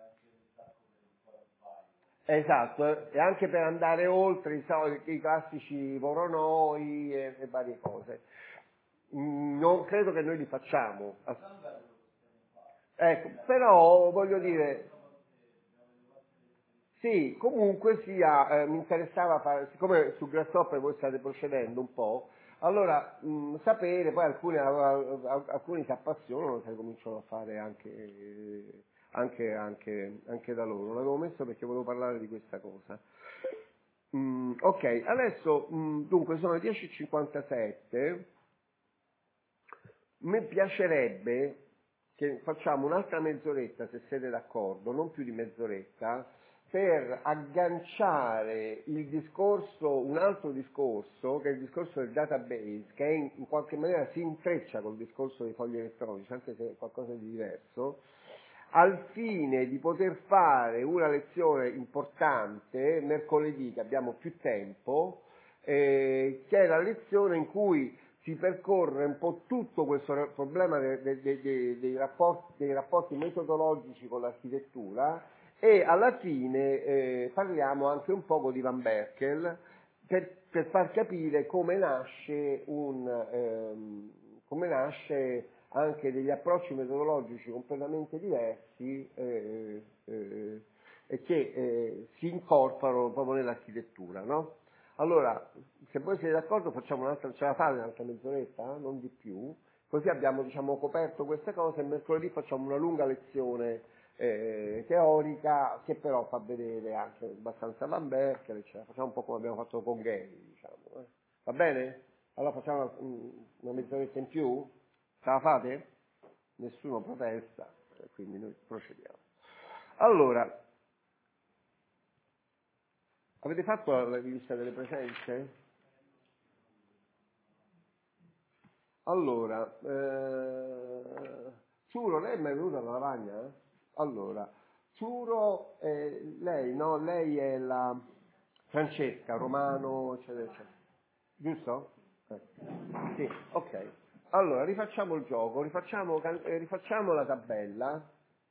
Esatto, e anche per andare oltre i, soliti, i classici Voronoi e, e varie cose. Mm, non credo che noi li facciamo. Ecco, però voglio dire, sì, comunque sia, eh, mi interessava fare, siccome su Grasshopper voi state procedendo un po', allora mh, sapere, poi alcuni, alcuni si appassionano e cominciano a fare anche, eh, anche, anche, anche da loro. L'avevo messo perché volevo parlare di questa cosa. Mm, ok, adesso mh, dunque sono le dieci e cinquantasette, mi piacerebbe che facciamo un'altra mezz'oretta, se siete d'accordo, non più di mezz'oretta, per agganciare il discorso, un altro discorso, che è il discorso del database, che è in, in qualche maniera si intreccia col discorso dei fogli elettronici, anche se è qualcosa di diverso, al fine di poter fare una lezione importante mercoledì, che abbiamo più tempo, eh, che è la lezione in cui si percorre un po' tutto questo problema de, de, de, de, dei, rapporti, dei rapporti metodologici con l'architettura, e alla fine eh, parliamo anche un poco di Van Berkel per, per far capire come nasce un ehm, come nasce anche degli approcci metodologici completamente diversi eh, eh, e che eh, si incorporano proprio nell'architettura, no? Allora, se voi siete d'accordo facciamo un'altra, ce la fate un'altra mezz'oretta, non di più, così abbiamo, diciamo, coperto queste cose e mercoledì facciamo una lunga lezione eh, teorica che però fa vedere anche abbastanza Van Berkel, eccetera. Facciamo un po' come abbiamo fatto con Gary, diciamo. Eh. Va bene? Allora facciamo una, una mezz'oretta in più? Ce la fate? Nessuno protesta, quindi noi procediamo. Allora, avete fatto la lista delle presenze? Allora, eh, Ciuro, lei è mai venuta alla lavagna? Allora, Ciuro, eh, lei, no? Lei è la Francesca, Romano, eccetera, eccetera. Giusto? Eh. Sì, ok. Allora, rifacciamo il gioco, rifacciamo, eh, rifacciamo la tabella.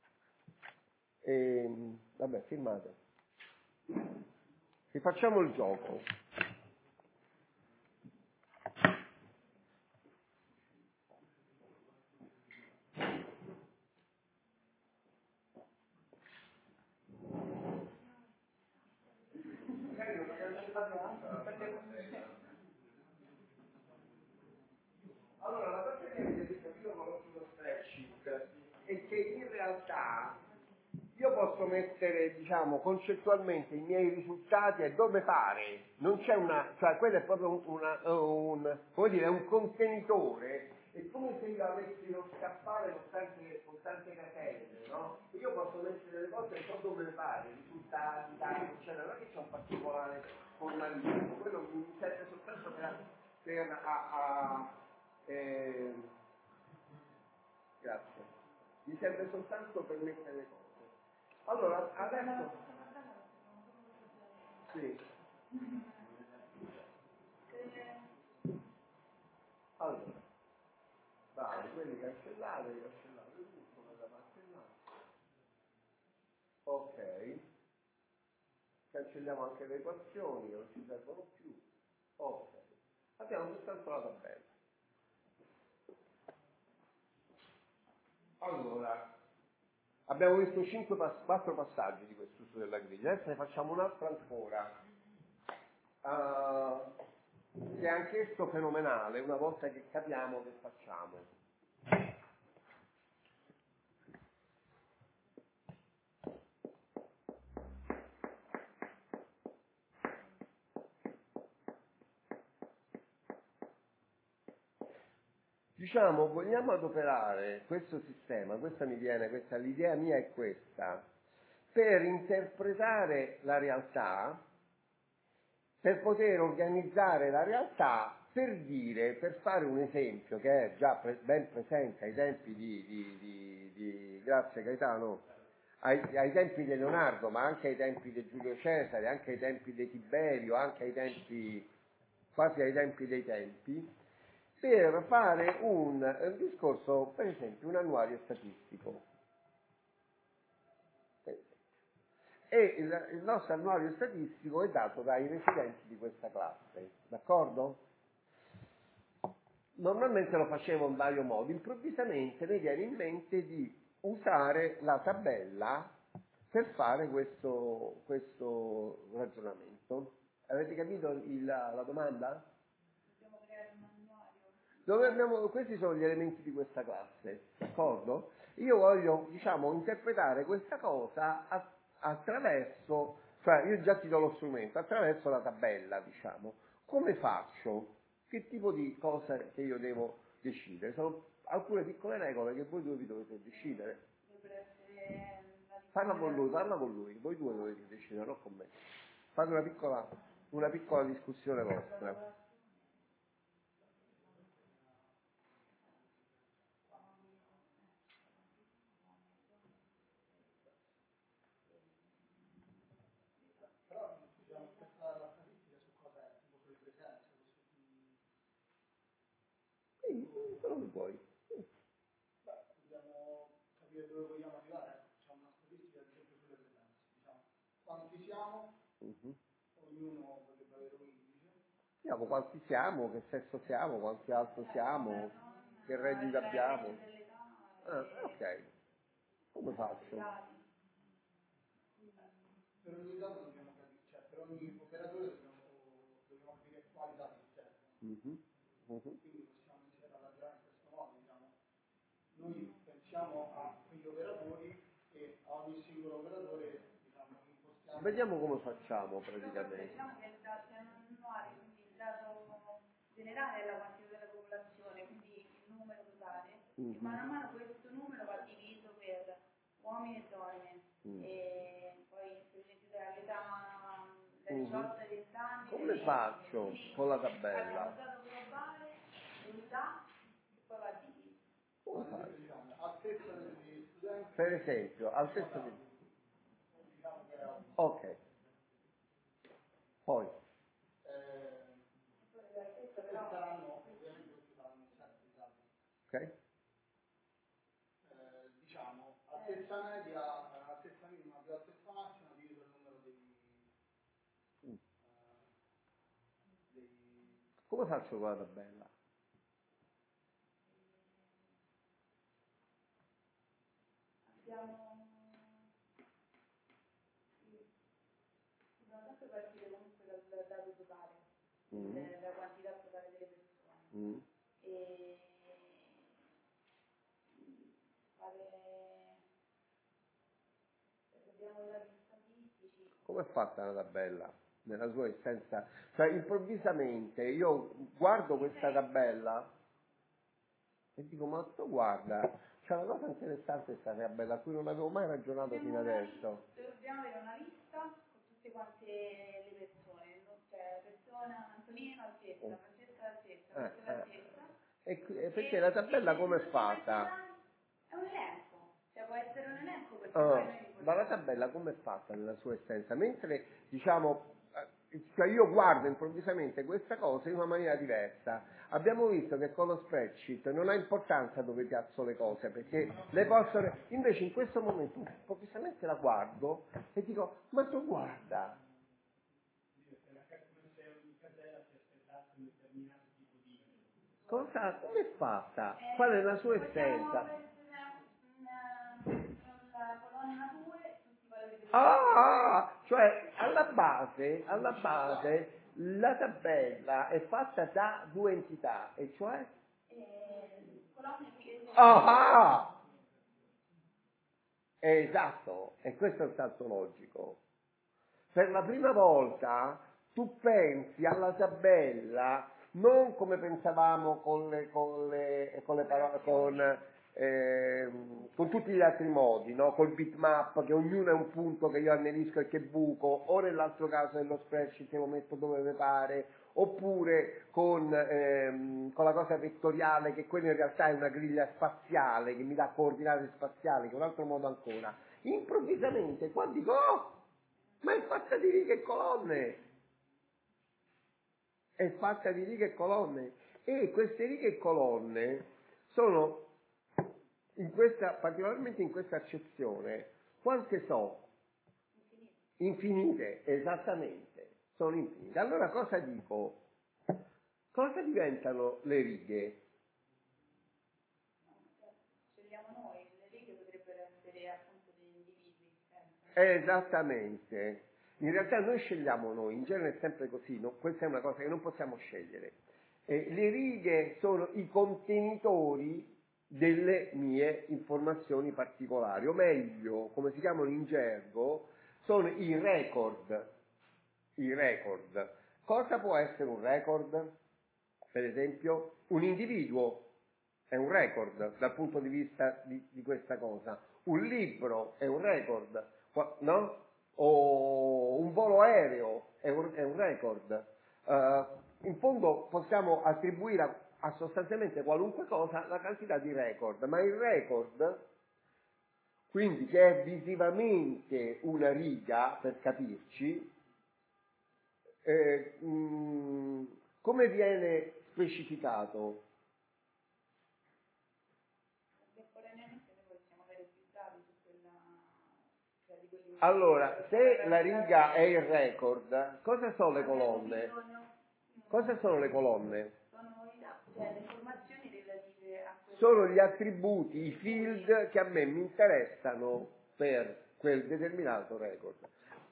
E, vabbè, firmate. Rifacciamo il gioco. Allora, la cosa che avete capito con lo spreadsheet è che in realtà io posso mettere, diciamo, concettualmente i miei risultati e dove pare, non c'è una, cioè quello è proprio un, una, un, come dire, un contenitore, è come se io avessi lo scaffale con tante, con tante catene, no? Io posso mettere le cose un po' dove pare, risultati, dati, eccetera, non è che c'è un particolare formalismo, quello mi serve soltanto per, per a, a eh, grazie, mi serve soltanto per mettere le cose. Allora, adesso sì. devi cancellare tutto quella parte là. Ok, cancelliamo anche le equazioni, non ci servono più. Ok, abbiamo soltanto la tabella. Allora, abbiamo visto cinque pass- quattro passaggi di questo uso della griglia, adesso ne facciamo un altro ancora, uh, che è anch'esso fenomenale una volta che capiamo che facciamo. Diciamo, vogliamo adoperare questo sistema, questa mi viene, questa, l'idea mia è questa, per interpretare la realtà, per poter organizzare la realtà, per dire, per fare un esempio che è già pre- ben presente ai tempi di, di, di, di grazie Gaetano, ai, ai tempi di Leonardo, ma anche ai tempi di Giulio Cesare, anche ai tempi di Tiberio, anche ai tempi, quasi ai tempi dei tempi, per fare un, un discorso, per esempio, un annuario statistico. E il, il nostro annuario statistico è dato dai residenti di questa classe, d'accordo? Normalmente lo facevo in vario modi, improvvisamente mi viene in mente di usare la tabella per fare questo, questo ragionamento. Avete capito il, la domanda? Dobbiamo creare un annuario. Dove abbiamo, questi sono gli elementi di questa classe, d'accordo? Io voglio, diciamo, interpretare questa cosa a, attraverso, cioè io già ti do lo strumento, attraverso la tabella, diciamo. Come faccio? Che tipo di cose che io devo decidere? Sono alcune piccole regole che voi due vi dovete decidere. Dovrebbe essere la Parla con lui, parla con lui, voi due dovete decidere, non con me. Fate una piccola, una piccola discussione vostra. Però dobbiamo aspettare la statistica su cosa è, tipo sulle presenze, Sì, quello che vuoi. beh, dobbiamo capire dove vogliamo arrivare, facciamo una statistica ad esempio sulle presenze, diciamo quanti siamo, Uh-huh. ognuno potrebbe avere un indice. Diciamo quanti siamo, che sesso siamo, quanto alto siamo, che reddito abbiamo. Ah, ok, come faccio? Per ogni dato dobbiamo capire, cioè per ogni operatore dobbiamo, dobbiamo capire quali dati servono. Uh-huh. Uh-huh. Quindi possiamo iniziare a ragionare in questo modo, diciamo. Noi pensiamo a quegli operatori e a ogni singolo operatore, diciamo, impostiamo. Vediamo come facciamo Però praticamente. diciamo che il dato è un annuario, quindi il dato generale è la quantità della popolazione, quindi il numero totale, Mhm. e mano a mano questo numero va diviso per uomini e donne, Mm. e poi per esempio dall'età da Mhm. diciotto ai venti anni. Come delle- faccio quindi con la abbiamo il tabella? dato globale, l'unità, e poi va diviso. Come Ad esempio, faccio? diciamo, altezza degli studenti, Per esempio, al stesso di... diciamo che è un- Ok, poi. eh, Poi l'altezza e però saranno, ovviamente questi saranno sempre i dati. Ok? Eh, diciamo, altezza media, altezza minima più altezza massima diviso il numero dei, Mm. eh, dei Come faccio con la tabella? abbiamo dobbiamo sempre partire comunque dal dal dato totale, Mm. della quantità totale delle persone, Mm. e fare, se abbiamo i dati statistici. Come è fatta la tabella? Nella sua essenza? Cioè, improvvisamente io guardo questa tabella e dico, ma tu guarda, c'è una cosa interessante questa tabella a cui non avevo mai ragionato Abbiamo fino una adesso. lista, dobbiamo avere una lista con tutte quante le persone, no? Cioè persona Antonino altezza, Oh. Francesca altezza, Eh, Francesca eh. altezza. E qui- e perché la tabella come è fatta? È un elenco, cioè può essere un elenco perché Ah, poi noi ma la possiamo... tabella come è fatta nella sua essenza? Mentre, diciamo, eh, cioè io guardo improvvisamente questa cosa in una maniera diversa. Abbiamo visto che con lo spreadsheet non ha importanza dove piazzo le cose, perché le possono... Invece in questo momento improvvisamente la guardo e dico, ma tu guarda! Cosa, come è fatta? Qual è la sua essenza? La colonna due, tutti i valori delle Ah, cioè alla base, alla base la tabella è fatta da due entità, e cioè? eh, colonne qui. Ah! Esatto, e questo è il salto logico. Per la prima volta tu pensi alla tabella non come pensavamo con le, con le, con le parole, con, ehm, con tutti gli altri modi, no? Col bitmap, che ognuno è un punto che io annelisco e che buco, o nell'altro caso dello spreadsheet che lo metto dove mi pare, oppure con, ehm, con la cosa vettoriale, che quella in realtà è una griglia spaziale che mi dà coordinate spaziali, che è un altro modo ancora. Improvvisamente qua dico, oh, ma è fatta di righe e colonne! È fatta di righe e colonne, e queste righe e colonne sono, in questa, particolarmente in questa accezione, quante so? Infinite, esattamente, sono infinite. Allora cosa dico? Cosa diventano le righe? Scegliamo noi, le righe potrebbero essere appunto degli individui. sempre. Esattamente. In realtà noi scegliamo noi, in genere è sempre così, no? Questa è una cosa che non possiamo scegliere. Eh, le righe sono i contenitori delle mie informazioni particolari, o meglio, come si chiamano in gergo, sono i record. I record. Cosa può essere un record? Per esempio, un individuo è un record dal punto di vista di, di questa cosa. Un libro è un record, no? O un volo aereo è un, è un record. Uh, in fondo possiamo attribuire a, a sostanzialmente qualunque cosa la quantità di record, ma il record, quindi che è visivamente una riga, per capirci, eh, mh, come viene specificato? Contemporaneamente noi possiamo avere più dati su quella, cioè di quelli. Allora, se la riga è il record, cosa sono le colonne? Cosa sono le colonne? Sono i dati, cioè le informazioni relative a quello. Sono gli attributi, i field che a me mi interessano per quel determinato record.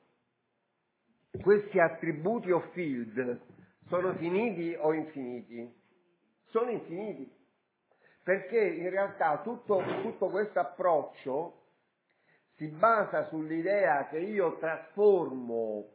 Questi attributi o field sono finiti o infiniti? Sono infiniti, perché in realtà tutto, tutto questo approccio si basa sull'idea che io trasformo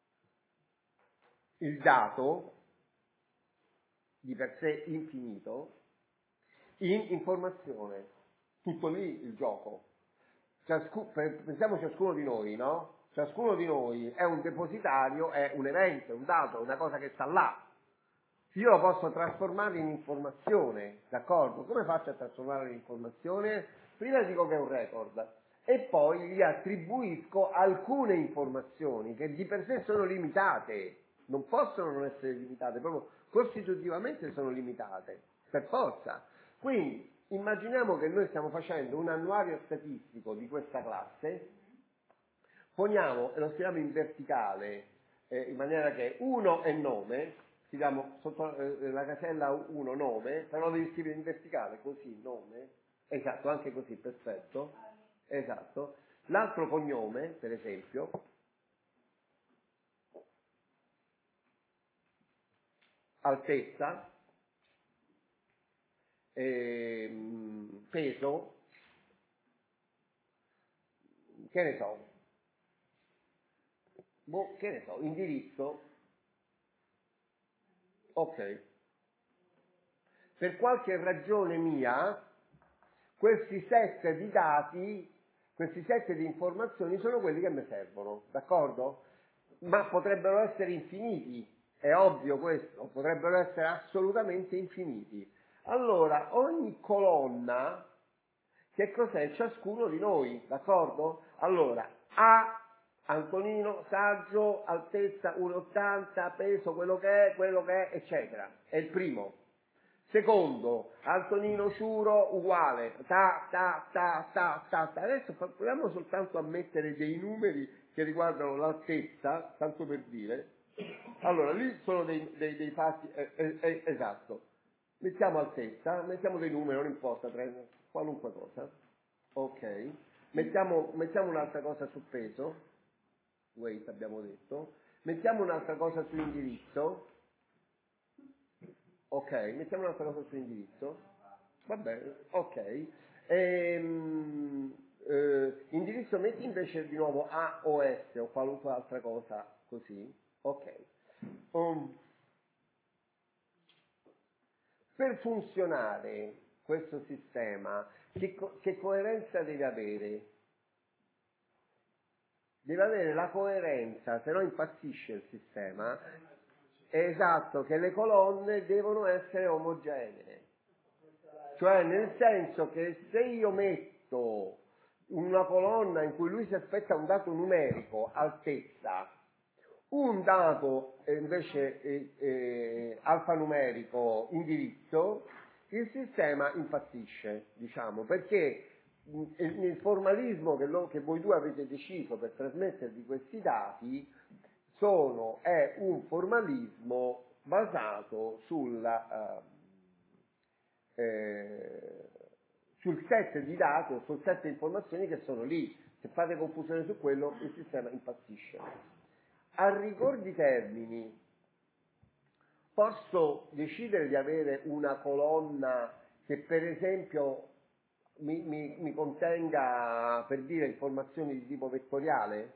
il dato, di per sé infinito, in informazione. Tutto lì il gioco. Ciascu- pensiamo ciascuno di noi, no? Ciascuno di noi è un depositario, è un evento, è un dato, è una cosa che sta là. Io lo posso trasformare in informazione, d'accordo? Come faccio a trasformare in informazione? Prima dico che è un record e poi gli attribuisco alcune informazioni che di per sé sono limitate, non possono non essere limitate, proprio costitutivamente sono limitate, per forza. Quindi immaginiamo che noi stiamo facendo un annuario statistico di questa classe, poniamo e lo scriviamo in verticale, eh, in maniera che uno è nome, scriviamo sotto eh, la casella uno nome, però lo devi scrivere in verticale, così, nome, esatto, anche così, perfetto, esatto. L'altro cognome, per esempio, altezza, ehm, peso, che ne so, boh, che ne so, indirizzo, ok. Per qualche ragione mia, questi set di dati, questi set di informazioni sono quelli che mi servono, d'accordo? Ma potrebbero essere infiniti, è ovvio questo, potrebbero essere assolutamente infiniti. Allora, ogni colonna, che cos'è? Ciascuno di noi, d'accordo? Allora, A Antonino, saggio, altezza uno e ottanta, peso quello che è, quello che è, eccetera. È il primo. Secondo, Antonino Ciuro uguale, ta, ta, ta, ta, ta, ta. Adesso proviamo soltanto a mettere dei numeri che riguardano l'altezza, tanto per dire. Allora, lì sono dei, dei, dei fatti, eh, eh, eh, esatto. Mettiamo altezza, mettiamo dei numeri, non importa, prendo qualunque cosa. Ok. Mettiamo, mettiamo un'altra cosa su peso, weight abbiamo detto. Mettiamo un'altra cosa su indirizzo. Ok, mettiamo un'altra cosa su indirizzo. Va bene, ok. Ehm, eh, indirizzo metti invece di nuovo A o S o qualunque altra cosa così. Ok. Um, per funzionare questo sistema, che, co- che coerenza deve avere? Deve avere la coerenza, se no impazzisce il sistema. È esatto, che le colonne devono essere omogenee. Cioè nel senso che se io metto una colonna in cui lui si aspetta un dato numerico, altezza, un dato eh, invece eh, eh, alfanumerico, indirizzo, il sistema impazzisce, diciamo, perché mh, il formalismo che, lo, che voi due avete deciso per trasmettervi questi dati sono, è un formalismo basato sulla, eh, eh, sul set di dati o sul set di informazioni che sono lì. Se fate confusione su quello, il sistema impazzisce. A rigor di termini, posso decidere di avere una colonna che per esempio mi, mi, mi contenga, per dire, informazioni di tipo vettoriale?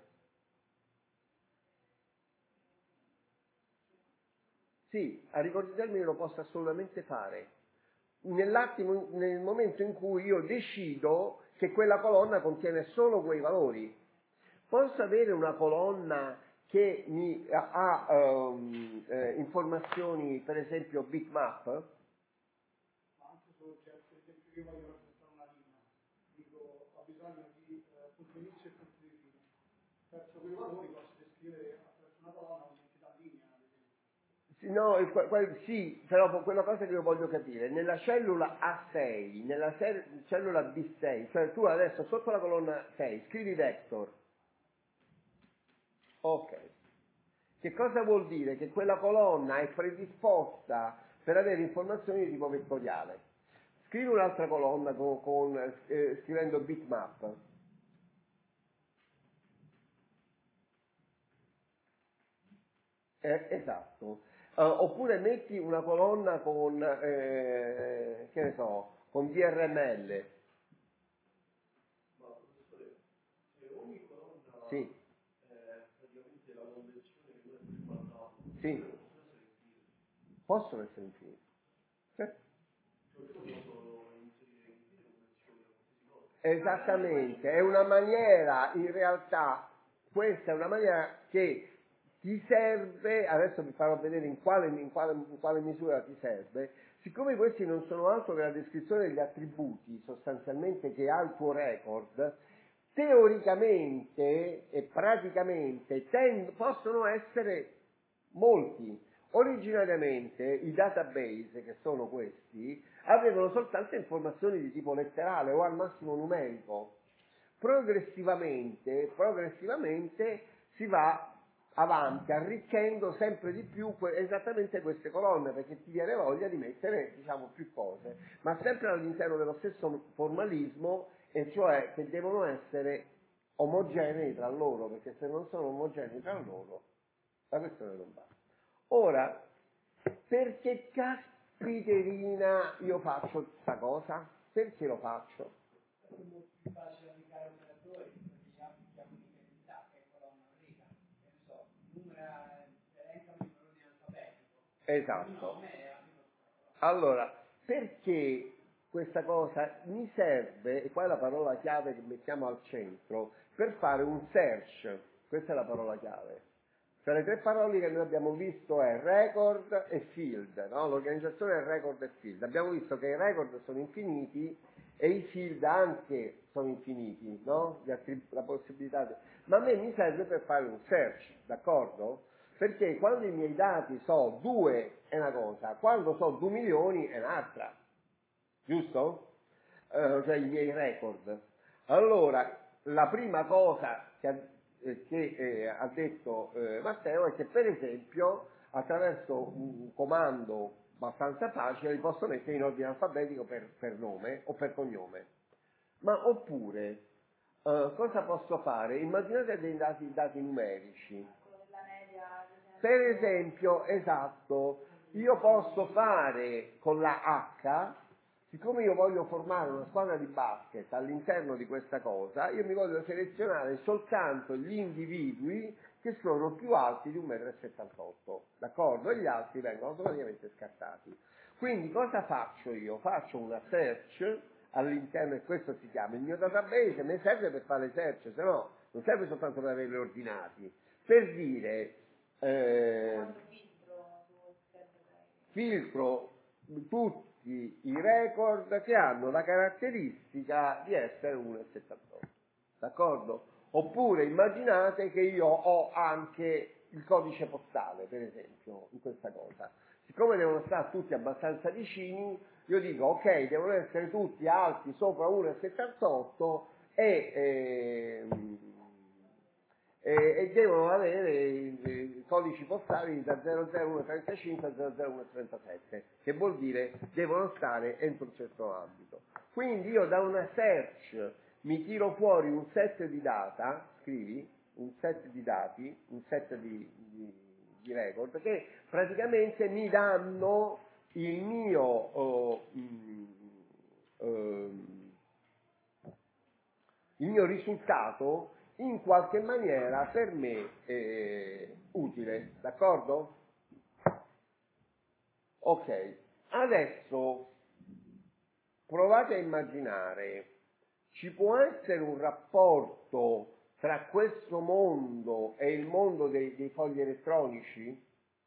Sì, a rigor di termini lo posso assolutamente fare. Nell'attimo, nel momento in cui io decido che quella colonna contiene solo quei valori. Posso avere una colonna che mi ha um, eh, informazioni, per esempio bitmap? Ma anche su, cioè, per esempio io voglio rappresentare una linea, dico ho bisogno di eh, punto di inizio e punto di fine. Verso quei valori posso descrivere attraverso una colonna un'entità linea, ad esempio. Sì, no, il- que- que- sì, però quella cosa che io voglio capire, nella cellula A sei, nella ce- cellula B sei, cioè tu adesso sotto la colonna sei scrivi vector. Ok. Che cosa vuol dire? Che quella colonna è predisposta per avere informazioni di tipo vettoriale. Scrivi un'altra colonna con, con, eh, scrivendo bitmap. Eh, esatto. Eh, oppure metti una colonna con, eh, che ne so, con D R M L. Ma professore, se ogni colonna Sì, è praticamente la convenzione che deve essere guardata, sì, possono essere infiniti. Certo. cioè io posso inserire infinite convenzioni a qualsiasi cosa. Esattamente, è una maniera, in realtà, questa è una maniera che ti serve, adesso vi farò vedere in quale, in quale, in quale misura ti serve, siccome questi non sono altro che la descrizione degli attributi, sostanzialmente, che ha il tuo record, teoricamente e praticamente tend- possono essere molti. Originariamente i database, che sono questi, avevano soltanto informazioni di tipo letterale o al massimo numerico. Progressivamente, progressivamente si va avanti, arricchendo sempre di più que- esattamente queste colonne, perché ti viene voglia di mettere, diciamo, più cose, ma sempre all'interno dello stesso formalismo, e cioè che devono essere omogenei tra loro, perché se non sono omogenei tra loro, la questione non va. Ora, perché caspiterina io faccio questa cosa? Perché lo faccio? È molto più facile applicare operatori, perché gli applichi a un'unica entità, che è colonna o riga. Che ne so, numera, elencami in ordine alfabetico. Il Esatto. nome è applico su Allora, perché questa cosa mi serve, e qua è la parola chiave che mettiamo al centro, per fare un search, questa è la parola chiave, Cioè le tre parole che noi abbiamo visto è record e field, no? L'organizzazione è record e field. Abbiamo visto che i record sono infiniti e i field anche sono infiniti, no? La possibilità di... Ma a me mi serve per fare un search, d'accordo? Perché quando i miei dati so due è una cosa, quando so due milioni è un'altra, giusto? Eh, cioè i miei record. Allora, la prima cosa che ha, eh, che, eh, ha detto eh, Matteo è che per esempio attraverso un comando abbastanza facile li posso mettere in ordine alfabetico per, per nome o per cognome. Ma oppure, eh, cosa posso fare? Immaginate dei dati, dati numerici. Per esempio, esatto, io posso fare con la H, siccome io voglio formare una squadra di basket all'interno di questa cosa, io mi voglio selezionare soltanto gli individui che sono più alti di un metro e settantotto, d'accordo? E gli altri vengono automaticamente scartati. Quindi cosa faccio io? Faccio una search all'interno, e questo si chiama il mio database, mi serve per fare search, se no non serve soltanto per averli ordinati, per dire eh, filtro tutti i record che hanno la caratteristica di essere uno virgola settantotto, d'accordo? Oppure immaginate che io ho anche il codice postale, per esempio, in questa cosa. Siccome devono stare tutti abbastanza vicini, io dico ok, devono essere tutti alti sopra uno virgola settantotto e, e, e, e devono avere i, i codici postali da zero zero uno trentacinque a zero zero uno trentasette, che vuol dire devono stare entro un certo ambito. Quindi io da una search mi tiro fuori un set di data, scrivi, un set di dati, un set di, di, di record, che praticamente mi danno il mio, oh, mm, um, il mio risultato in qualche maniera per me eh, utile, d'accordo? Ok, adesso provate a immaginare, ci può essere un rapporto tra questo mondo e il mondo dei, dei fogli elettronici?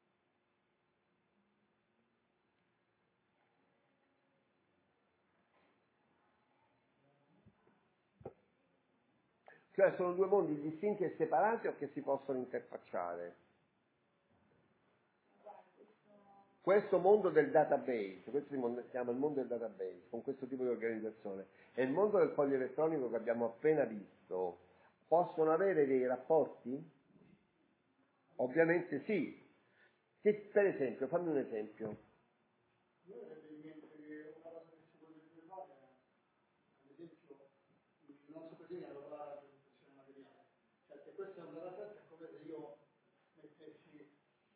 Cioè sono due mondi distinti e separati o che si possono interfacciare? Questo mondo del database, questo si chiama il mondo del database, con questo tipo di organizzazione, e il mondo del foglio elettronico che abbiamo appena visto, possono avere dei rapporti? Ovviamente sì. Che, per esempio, fammi un esempio. Io avrei in mente che una cosa che si potrebbe fare è, ad esempio, non so così, ne avevo parlato della rappresentazione materiale. Cioè, se questo è un dataset, è come se io mettessi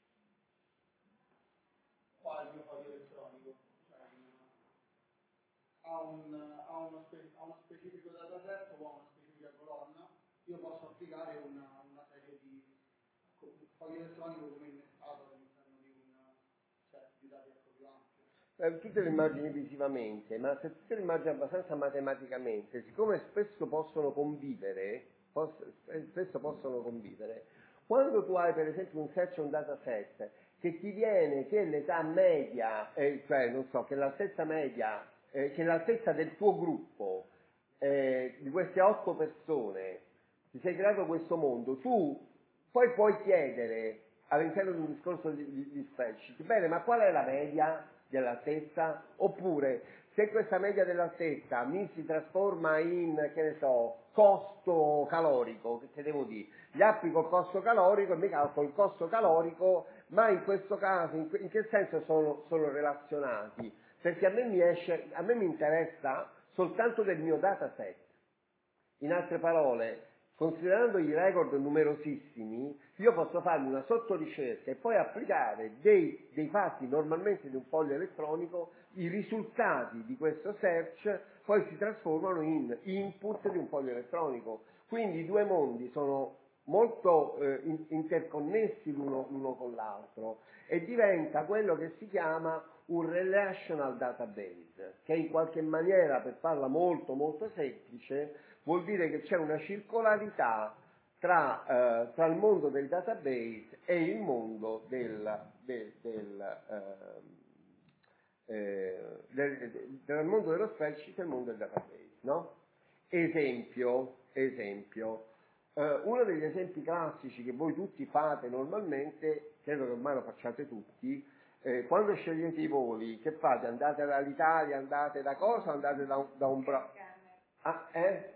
qua il mio foglio elettronico, cioè ha, un, ha, uno spe, ha uno specifico dataset o ha una specifica colonna, io posso applicare una, una serie di foglio elettronico come innestato all'interno di un set di dati ecco più ampio. Eh, tu te lo immagini visivamente, ma se tu te lo immagini abbastanza matematicamente, siccome spesso possono convivere, poss- spesso possono convivere, quando tu hai per esempio un search o un dataset che ti viene che l'età media, eh, cioè non so, che l'altezza media, eh, che l'altezza del tuo gruppo, eh, di queste otto persone, ti sei creato questo mondo, tu poi puoi chiedere all'interno di un discorso di, di, di spreadsheet, bene, ma qual è la media dell'altezza? Oppure, se questa media dell'altezza mi si trasforma in, che ne so, costo calorico, che devo dire? Gli applico il costo calorico e mi calcolo il costo calorico, ma in questo caso, in, in che senso sono, sono relazionati? Perché a me mi esce, a me mi interessa soltanto del mio dataset. In altre parole, considerando i record numerosissimi, io posso farmi una sottoricerca e poi applicare dei, dei fatti normalmente di un foglio elettronico, i risultati di questo search poi si trasformano in input di un foglio elettronico. Quindi i due mondi sono molto eh, in, interconnessi l'uno, l'uno con l'altro e diventa quello che si chiama un relational database, che in qualche maniera, per farla molto molto semplice, vuol dire che c'è una circolarità tra, eh, tra il mondo del database e il mondo del, del, del, eh, eh, del, del, del mondo dello spreadsheet e il mondo del database, no? Esempio, esempio, eh, uno degli esempi classici che voi tutti fate normalmente, credo che ormai lo facciate tutti, eh, quando scegliete i voli, che fate? Andate dall'Italia, andate da cosa? Andate da un, da un bra... Ah, eh?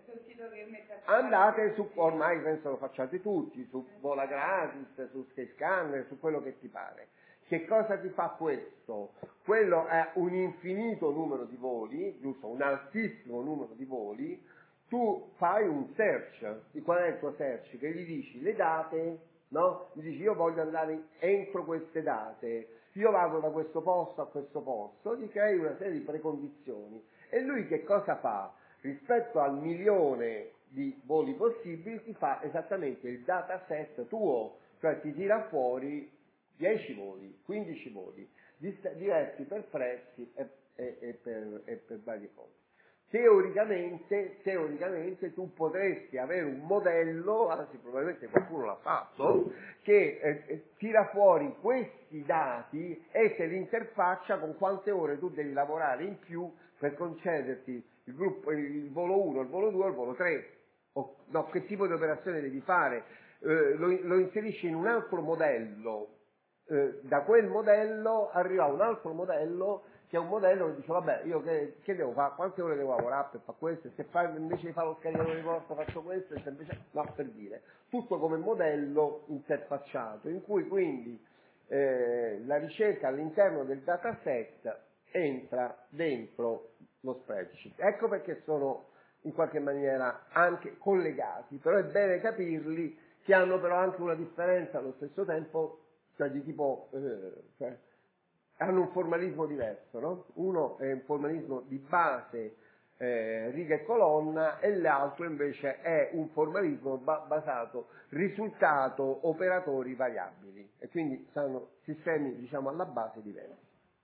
Andate su, ormai penso lo facciate tutti, su Vola Gratis, su Skyscanner, su quello che ti pare. Che cosa ti fa questo? Quello è un infinito numero di voli, giusto? Un altissimo numero di voli. Tu fai un search, di qual è il tuo search? Che gli dici le date, no? Gli dici io voglio andare entro queste date, io vado da questo posto a questo posto, gli crei una serie di precondizioni. E lui che cosa fa? Rispetto al milione di voli possibili ti fa esattamente il dataset tuo, cioè ti tira fuori dieci voli, quindici voli, diversi per prezzi e, e, e, per, e per varie cose. Teoricamente, teoricamente tu potresti avere un modello, anzi probabilmente qualcuno l'ha fatto, che eh, tira fuori questi dati e te li interfaccia con quante ore tu devi lavorare in più per concederti il, gruppo, il volo uno, il volo due, il volo tre, o no, che tipo di operazione devi fare, eh, lo, lo inserisci in un altro modello, eh, da quel modello arriva un altro modello che è un modello che dice vabbè io che, che devo fare, quante ore devo lavorare per fare questo, se fai, invece di fare lo scaricatore di porto faccio questo, e se invece no, per dire, tutto come modello interfacciato, in cui quindi eh, la ricerca all'interno del dataset entra dentro lo spreadsheet. Ecco perché sono in qualche maniera anche collegati, però è bene capirli, che hanno però anche una differenza allo stesso tempo, cioè di tipo, eh, cioè, hanno un formalismo diverso, no? Uno è un formalismo di base, eh, riga e colonna, e l'altro invece è un formalismo ba- basato risultato, operatori, variabili, e quindi sono sistemi, diciamo, alla base diversi.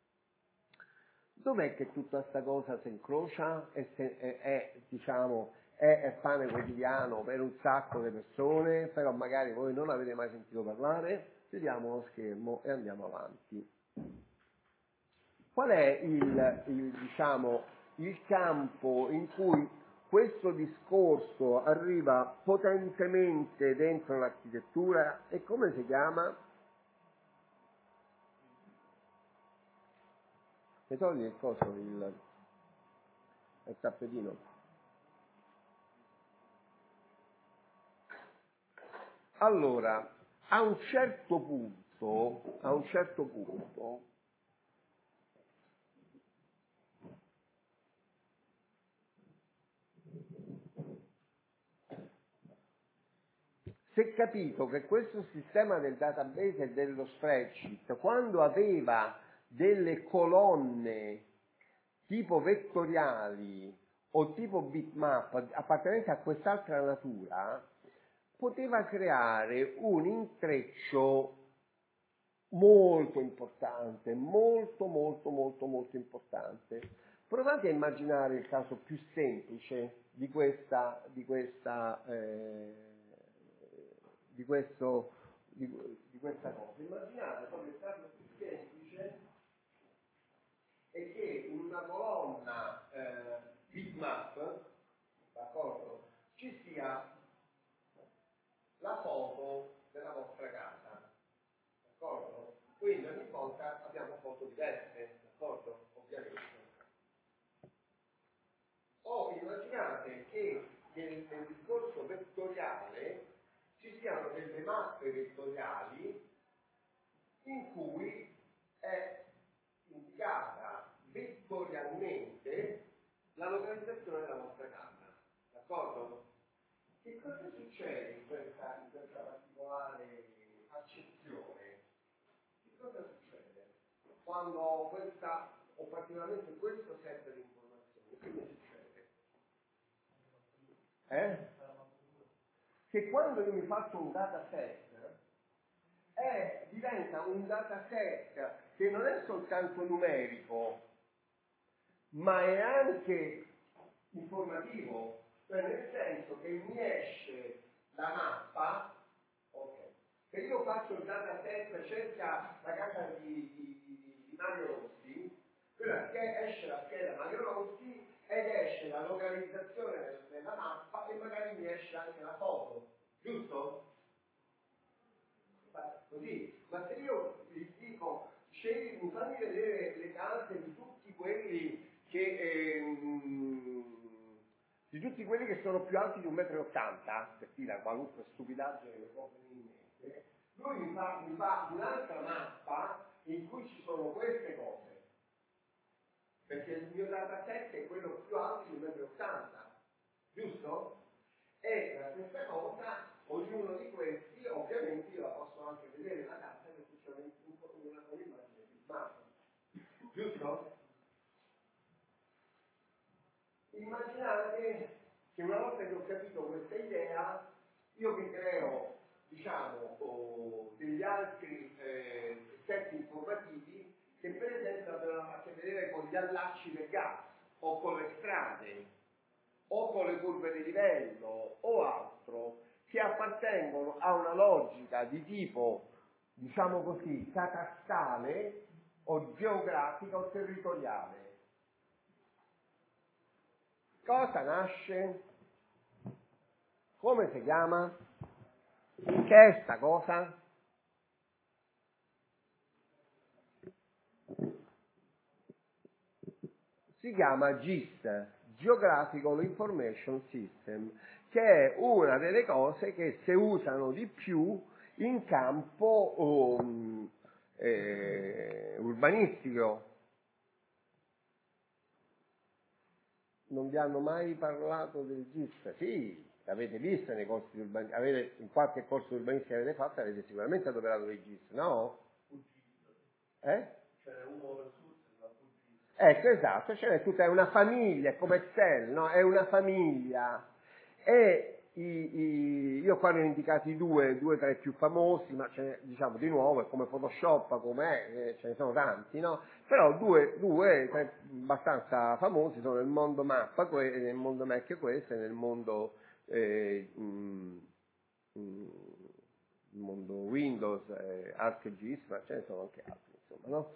Dov'è che tutta questa cosa si incrocia e se, è, è, diciamo, è, è pane quotidiano per un sacco di persone, però magari voi non avete mai sentito parlare? Chiudiamo lo schermo e andiamo avanti. Qual è il, il, diciamo, il campo in cui questo discorso arriva potentemente dentro l'architettura e come si chiama? Mi togli il coso, il, il tappetino? Allora, a un certo punto, a un certo punto, si è capito che questo sistema del database e dello spreadsheet, quando aveva delle colonne tipo vettoriali o tipo bitmap appartenenti a quest'altra natura, poteva creare un intreccio molto importante, molto molto molto molto importante. Provate a immaginare il caso più semplice di questa, di questa, eh, di questo, di, di questa cosa. Immaginate proprio il caso più semplice è che in una colonna eh, bitmap, d'accordo, ci sia la foto della vostra casa, d'accordo? Quindi ogni volta abbiamo foto diverse, d'accordo? Ovviamente. O immaginate che nel, nel discorso vettoriale ci siano delle mappe vettoriali in cui è indicata vettorialmente la localizzazione della vostra casa, d'accordo? Che cosa succede in questa, in questa particolare accezione? Che cosa succede quando questa, o particolarmente questo set di informazioni, che succede? Eh? Che quando io mi faccio un dataset, eh, diventa un dataset che non è soltanto numerico, ma è anche informativo, cioè nel senso che mi esce la mappa, ok. Se io faccio il dataset, cerca la casa di, di, di, di Mario Rossi, quella che esce la scheda Mario Rossi ed esce la localizzazione della mappa e magari mi esce anche la foto, giusto? Così, ma se io vi dico, scegli, fammi vedere le case di tutti quelli che ehm, di tutti quelli che sono più alti di un metro e ottanta, per dire qualunque stupidaggine che può venire in mente, lui mi fa, mi fa un'altra mappa in cui ci sono queste cose, perché il mio dataset è quello più alto di un metro e ottanta, giusto? E la stessa cosa, ognuno di questi, ovviamente io la posso anche vedere la casa che c'è una, una, un'immagine di smart, giusto? Immaginate che una volta che ho capito questa idea, io mi creo, diciamo, oh, degli altri eh, set informativi che per esempio abbiano a che vedere con gli allacci del gas, o con le strade, o con le curve di livello, o altro, che appartengono a una logica di tipo, diciamo così, catastale, o geografica o territoriale. Cosa nasce? Come si chiama? Che è sta cosa? Si chiama G I S, Geographical Information System, che è una delle cose che si usano di più in campo um, eh, urbanistico. Non vi hanno mai parlato del G I S? Sì, l'avete visto nei corsi di urbanistica, avete, in qualche corso di urbanistica che avete fatto, avete sicuramente adoperato il G I S, no? Eh? Cioè uno versus la Ecco, esatto, cioè tutta è una famiglia, è come Excel, no? È una famiglia. E i, i, io qua ne ho indicati due, due tra i più famosi, ma ce ne, diciamo di nuovo, è come Photoshop, come eh, ce ne sono tanti, no? Però due, due tra, abbastanza famosi sono nel mondo mappa, que, nel mondo Mac questo e nel mondo, eh, mm, mm, mondo Windows, eh, ArcGIS, ma ce ne sono anche altri, insomma, no?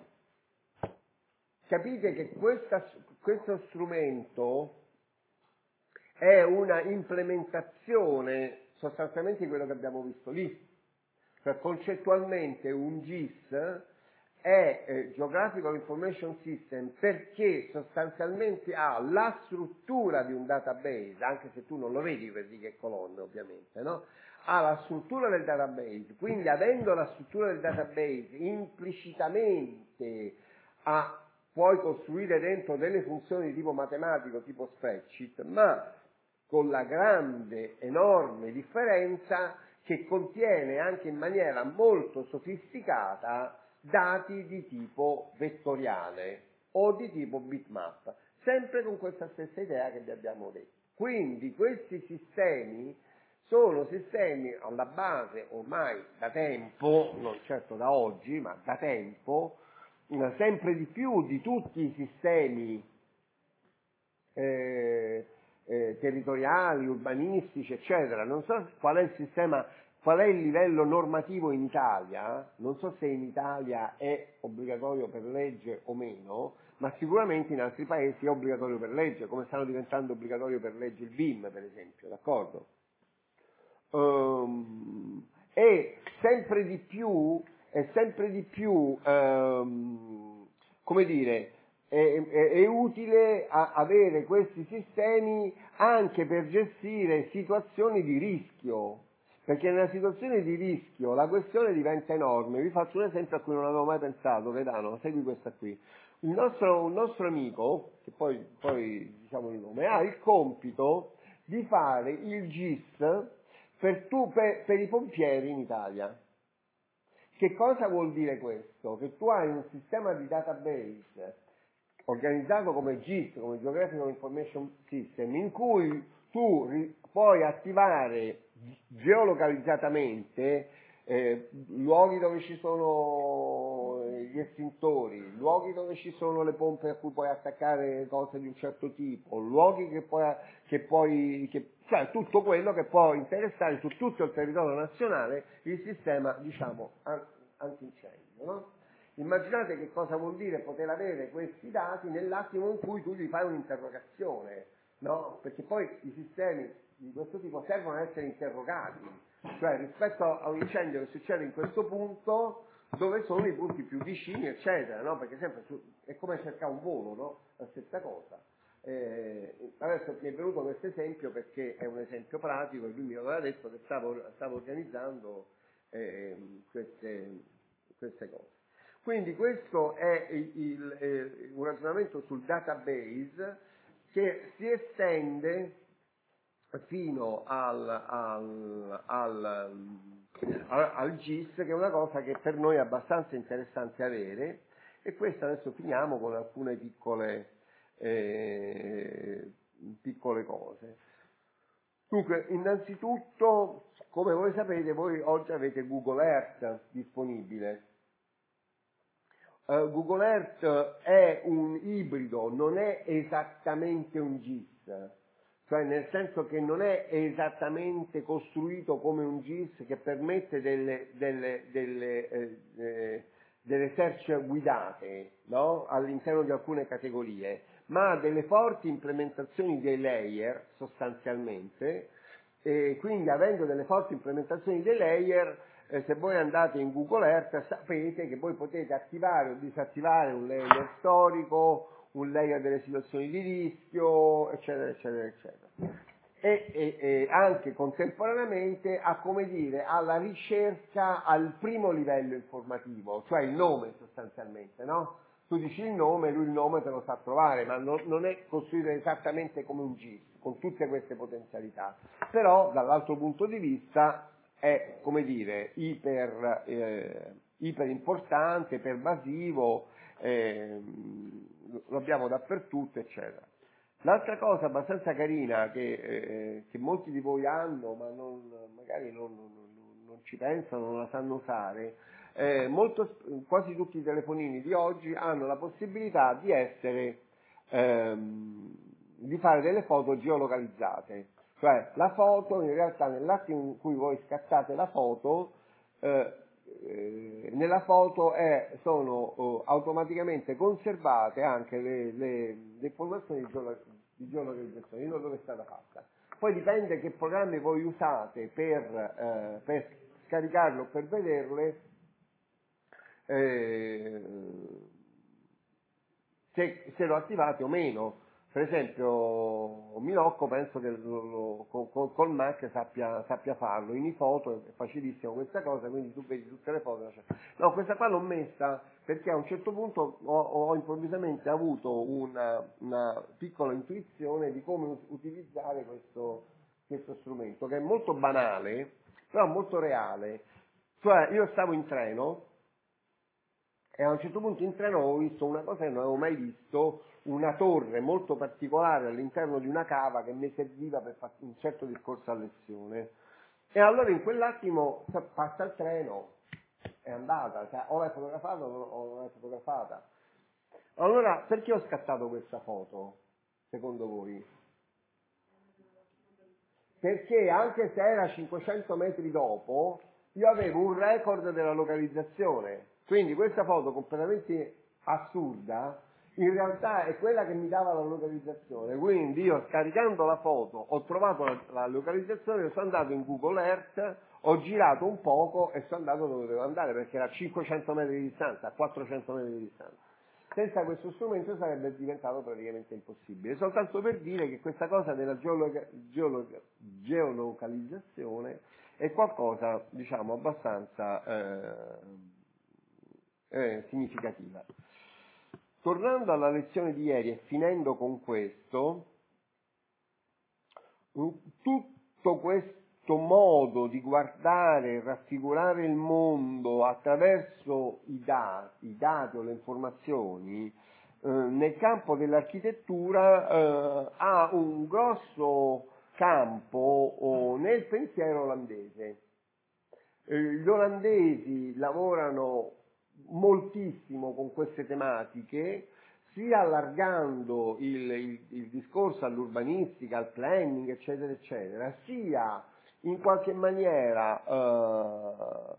Capite che questa, questo strumento è una implementazione sostanzialmente di quello che abbiamo visto lì. Cioè, concettualmente un G I S è eh, Geographical Information System perché sostanzialmente ha la struttura di un database, anche se tu non lo vedi per righe e colonne ovviamente, no? Ha la struttura del database, quindi avendo la struttura del database implicitamente ha puoi costruire dentro delle funzioni di tipo matematico, tipo spreadsheet, ma con la grande, enorme differenza che contiene anche in maniera molto sofisticata dati di tipo vettoriale o di tipo bitmap, sempre con questa stessa idea che vi abbiamo detto. Quindi questi sistemi sono sistemi alla base ormai da tempo, non certo da oggi, ma da tempo, sempre di più di tutti i sistemi eh, eh, territoriali, urbanistici, eccetera. Non so qual è il sistema, qual è il livello normativo in Italia, non so se in Italia è obbligatorio per legge o meno, ma sicuramente in altri paesi è obbligatorio per legge, come stanno diventando obbligatorio per legge il B I M, per esempio, d'accordo? Um, e sempre di più è sempre di più, ehm, come dire, è, è, è utile a, avere questi sistemi anche per gestire situazioni di rischio, perché nella situazione di rischio la questione diventa enorme. Vi faccio un esempio a cui non avevo mai pensato, Gaetano, segui questa qui. Il nostro, un nostro amico, che poi, poi diciamo il nome, ha il compito di fare il G I S per, tu, per, per i pompieri in Italia. Che cosa vuol dire questo? Che tu hai un sistema di database organizzato come G I S, come Geographical Information System, in cui tu ri- puoi attivare geolocalizzatamente eh, luoghi dove ci sono gli estintori, luoghi dove ci sono le pompe a cui puoi attaccare cose di un certo tipo, luoghi che puoi, che puoi che, cioè tutto quello che può interessare su tutto il territorio nazionale il sistema, diciamo, antincendio, no? Immaginate che cosa vuol dire poter avere questi dati nell'attimo in cui tu gli fai un'interrogazione, no? Perché poi i sistemi di questo tipo servono a essere interrogati, cioè rispetto a un incendio che succede in questo punto, dove sono i punti più vicini, eccetera, no? Perché sempre su, è come cercare un volo, no? La stessa cosa. Eh, adesso mi è venuto questo esempio perché è un esempio pratico e lui mi aveva detto che stavo, stavo organizzando eh, queste, queste cose. Quindi questo è il, il, eh, un ragionamento sul database che si estende fino al, al, al, al, al G I S, che è una cosa che per noi è abbastanza interessante avere, e questo adesso finiamo con alcune piccole, eh, piccole cose. Dunque, innanzitutto, come voi sapete, voi oggi avete Google Earth disponibile. Uh, Google Earth è un ibrido, non è esattamente un G I S, cioè nel senso che non è esattamente costruito come un G I S che permette delle, delle, delle, eh, eh, delle search guidate, no? All'interno di alcune categorie, ma ha delle forti implementazioni dei layer sostanzialmente, e quindi avendo delle forti implementazioni dei layer, Eh, se voi andate in Google Earth sapete che voi potete attivare o disattivare un layer storico, un layer delle situazioni di rischio, eccetera, eccetera, eccetera. E, e, e anche contemporaneamente a, come dire, alla ricerca al primo livello informativo, cioè il nome sostanzialmente, no? Tu dici il nome, lui il nome te lo sa trovare, ma non, non è costruito esattamente come un G I S, con tutte queste potenzialità. Però, dall'altro punto di vista, è, come dire, iper, eh, iper importante, pervasivo, eh, lo abbiamo dappertutto, eccetera. L'altra cosa abbastanza carina che, eh, che molti di voi hanno, ma non, magari non, non, non ci pensano, non la sanno usare, eh, molto, quasi tutti i telefonini di oggi hanno la possibilità di essere, ehm, di fare delle foto geolocalizzate. Cioè la foto, in realtà nell'attimo in cui voi scattate la foto, eh, eh, nella foto è, sono eh, automaticamente conservate anche le, le, le informazioni di, geolo, di geolocalizzazione, di dove è stata fatta. Poi dipende che programmi voi usate per, eh, per scaricarlo o per vederle, eh, se, se lo attivate o meno. Per esempio Minocco penso che lo, lo, con, col Mac sappia, sappia farlo, in iPhoto è facilissimo questa cosa, quindi tu vedi tutte le foto. Cioè. No, questa qua l'ho messa perché a un certo punto ho, ho improvvisamente avuto una, una piccola intuizione di come utilizzare questo, questo strumento, che è molto banale, però molto reale. Cioè io stavo in treno e a un certo punto in treno ho visto una cosa che non avevo mai visto, una torre molto particolare all'interno di una cava che mi serviva per fare un certo discorso a lezione. E allora in quell'attimo passa il treno, è andata, cioè, o l'hai fotografata o non l'hai fotografata. Allora, perché ho scattato questa foto, secondo voi? Perché anche se era cinquecento metri dopo, io avevo un record della localizzazione. Quindi questa foto completamente assurda, in realtà è quella che mi dava la localizzazione. Quindi io, scaricando la foto, ho trovato la, la localizzazione, sono andato in Google Earth, ho girato un poco e sono andato dove dovevo andare, perché era a cinquecento metri di distanza, a quattrocento metri di distanza. Senza questo strumento sarebbe diventato praticamente impossibile. Soltanto per dire che questa cosa della geoloca- geoloca- geolocalizzazione è qualcosa, diciamo, abbastanza eh, eh, significativa. Tornando alla lezione di ieri e finendo con questo, tutto questo modo di guardare e raffigurare il mondo attraverso i dati, i dati o le informazioni, eh, nel campo dell'architettura eh, ha un grosso campo oh, nel pensiero olandese. Eh, gli olandesi lavorano moltissimo con queste tematiche, sia allargando il, il, il discorso all'urbanistica, al planning, eccetera, eccetera, sia in qualche maniera eh,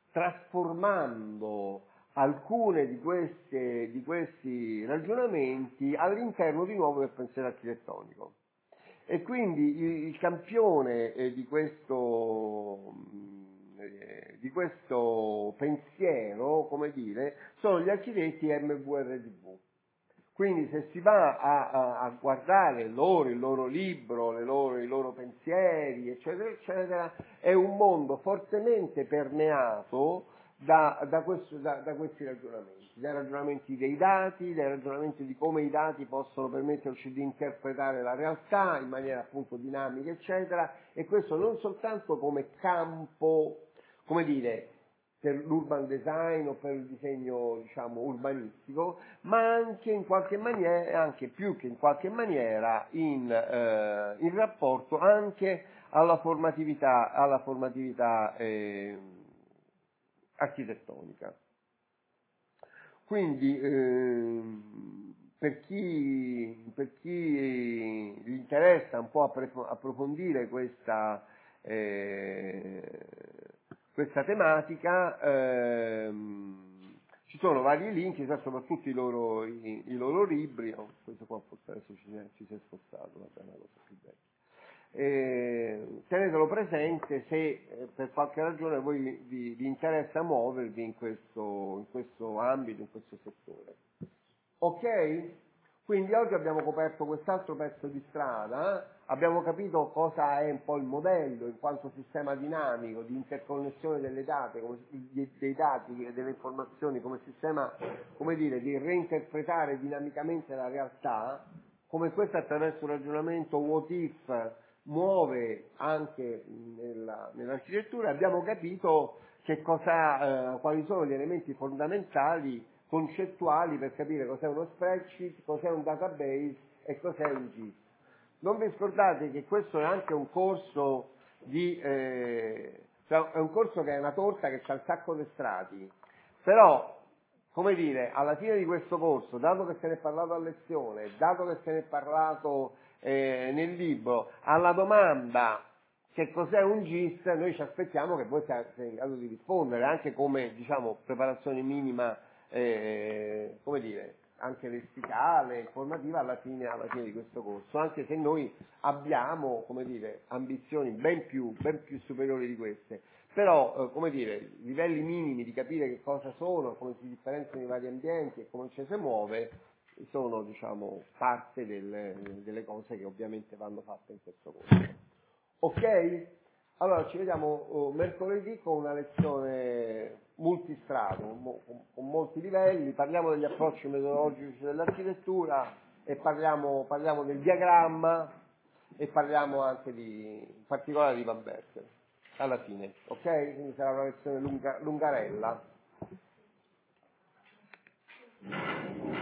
trasformando alcune di, queste, di questi ragionamenti all'interno di nuovo del pensiero architettonico. E quindi il, il campione eh, di questo eh, di questo pensiero, come dire, sono gli architetti M V R D V. Quindi se si va a, a, a guardare loro, il loro libro, le loro, i loro pensieri, eccetera, eccetera, è un mondo fortemente permeato da, da, questo, da, da questi ragionamenti, dai ragionamenti dei dati, dai ragionamenti di come i dati possono permetterci di interpretare la realtà in maniera appunto dinamica, eccetera, e questo non soltanto come campo, come dire, per l'urban design o per il disegno, diciamo, urbanistico, ma anche in qualche maniera, anche più che in qualche maniera, in, eh, in rapporto anche alla formatività, alla formatività eh, architettonica. Quindi, eh, per chi, per chi gli interessa un po' approfondire questa eh, questa tematica, ehm, ci sono vari link, soprattutto i loro, i, i loro libri. Oh, questo qua forse adesso ci, ci si è spostato, vabbè, una cosa più bella. Eh, tenetelo presente se eh, per qualche ragione voi vi, vi interessa muovervi in questo, in questo ambito, in questo settore. Ok? Quindi oggi abbiamo coperto quest'altro pezzo di strada, eh? Abbiamo capito cosa è un po' il modello in quanto sistema dinamico di interconnessione delle date, come, dei dati e delle informazioni come sistema, come dire, di reinterpretare dinamicamente la realtà, come questo attraverso un ragionamento what if muove anche nella, nell'architettura. Abbiamo capito che cosa, eh, quali sono gli elementi fondamentali concettuali per capire cos'è uno spreadsheet, cos'è un database e cos'è un G I S. Non vi scordate che questo è anche un corso di eh, è un corso che è una torta che ha un sacco di strati, però, come dire, alla fine di questo corso, dato che se ne è parlato a lezione, dato che se ne è parlato eh, nel libro, alla domanda che cos'è un G I S, noi ci aspettiamo che voi siate in grado di rispondere, anche come, diciamo, preparazione minima, eh, come dire, anche lessicale, informativa alla fine, alla fine di questo corso, anche se noi abbiamo, come dire, ambizioni ben più, ben più superiori di queste, però, eh, come dire, livelli minimi di capire che cosa sono, come si differenziano i vari ambienti e come ci si muove, sono, diciamo, parte delle, delle cose che ovviamente vanno fatte in questo corso. Ok? Allora ci vediamo oh, mercoledì con una lezione multistrato, con, con molti livelli, parliamo degli approcci metodologici dell'architettura e parliamo, parliamo del diagramma e parliamo anche di, in particolare di Van Berkel, alla fine, ok? Quindi sarà una lezione lunga, lungarella.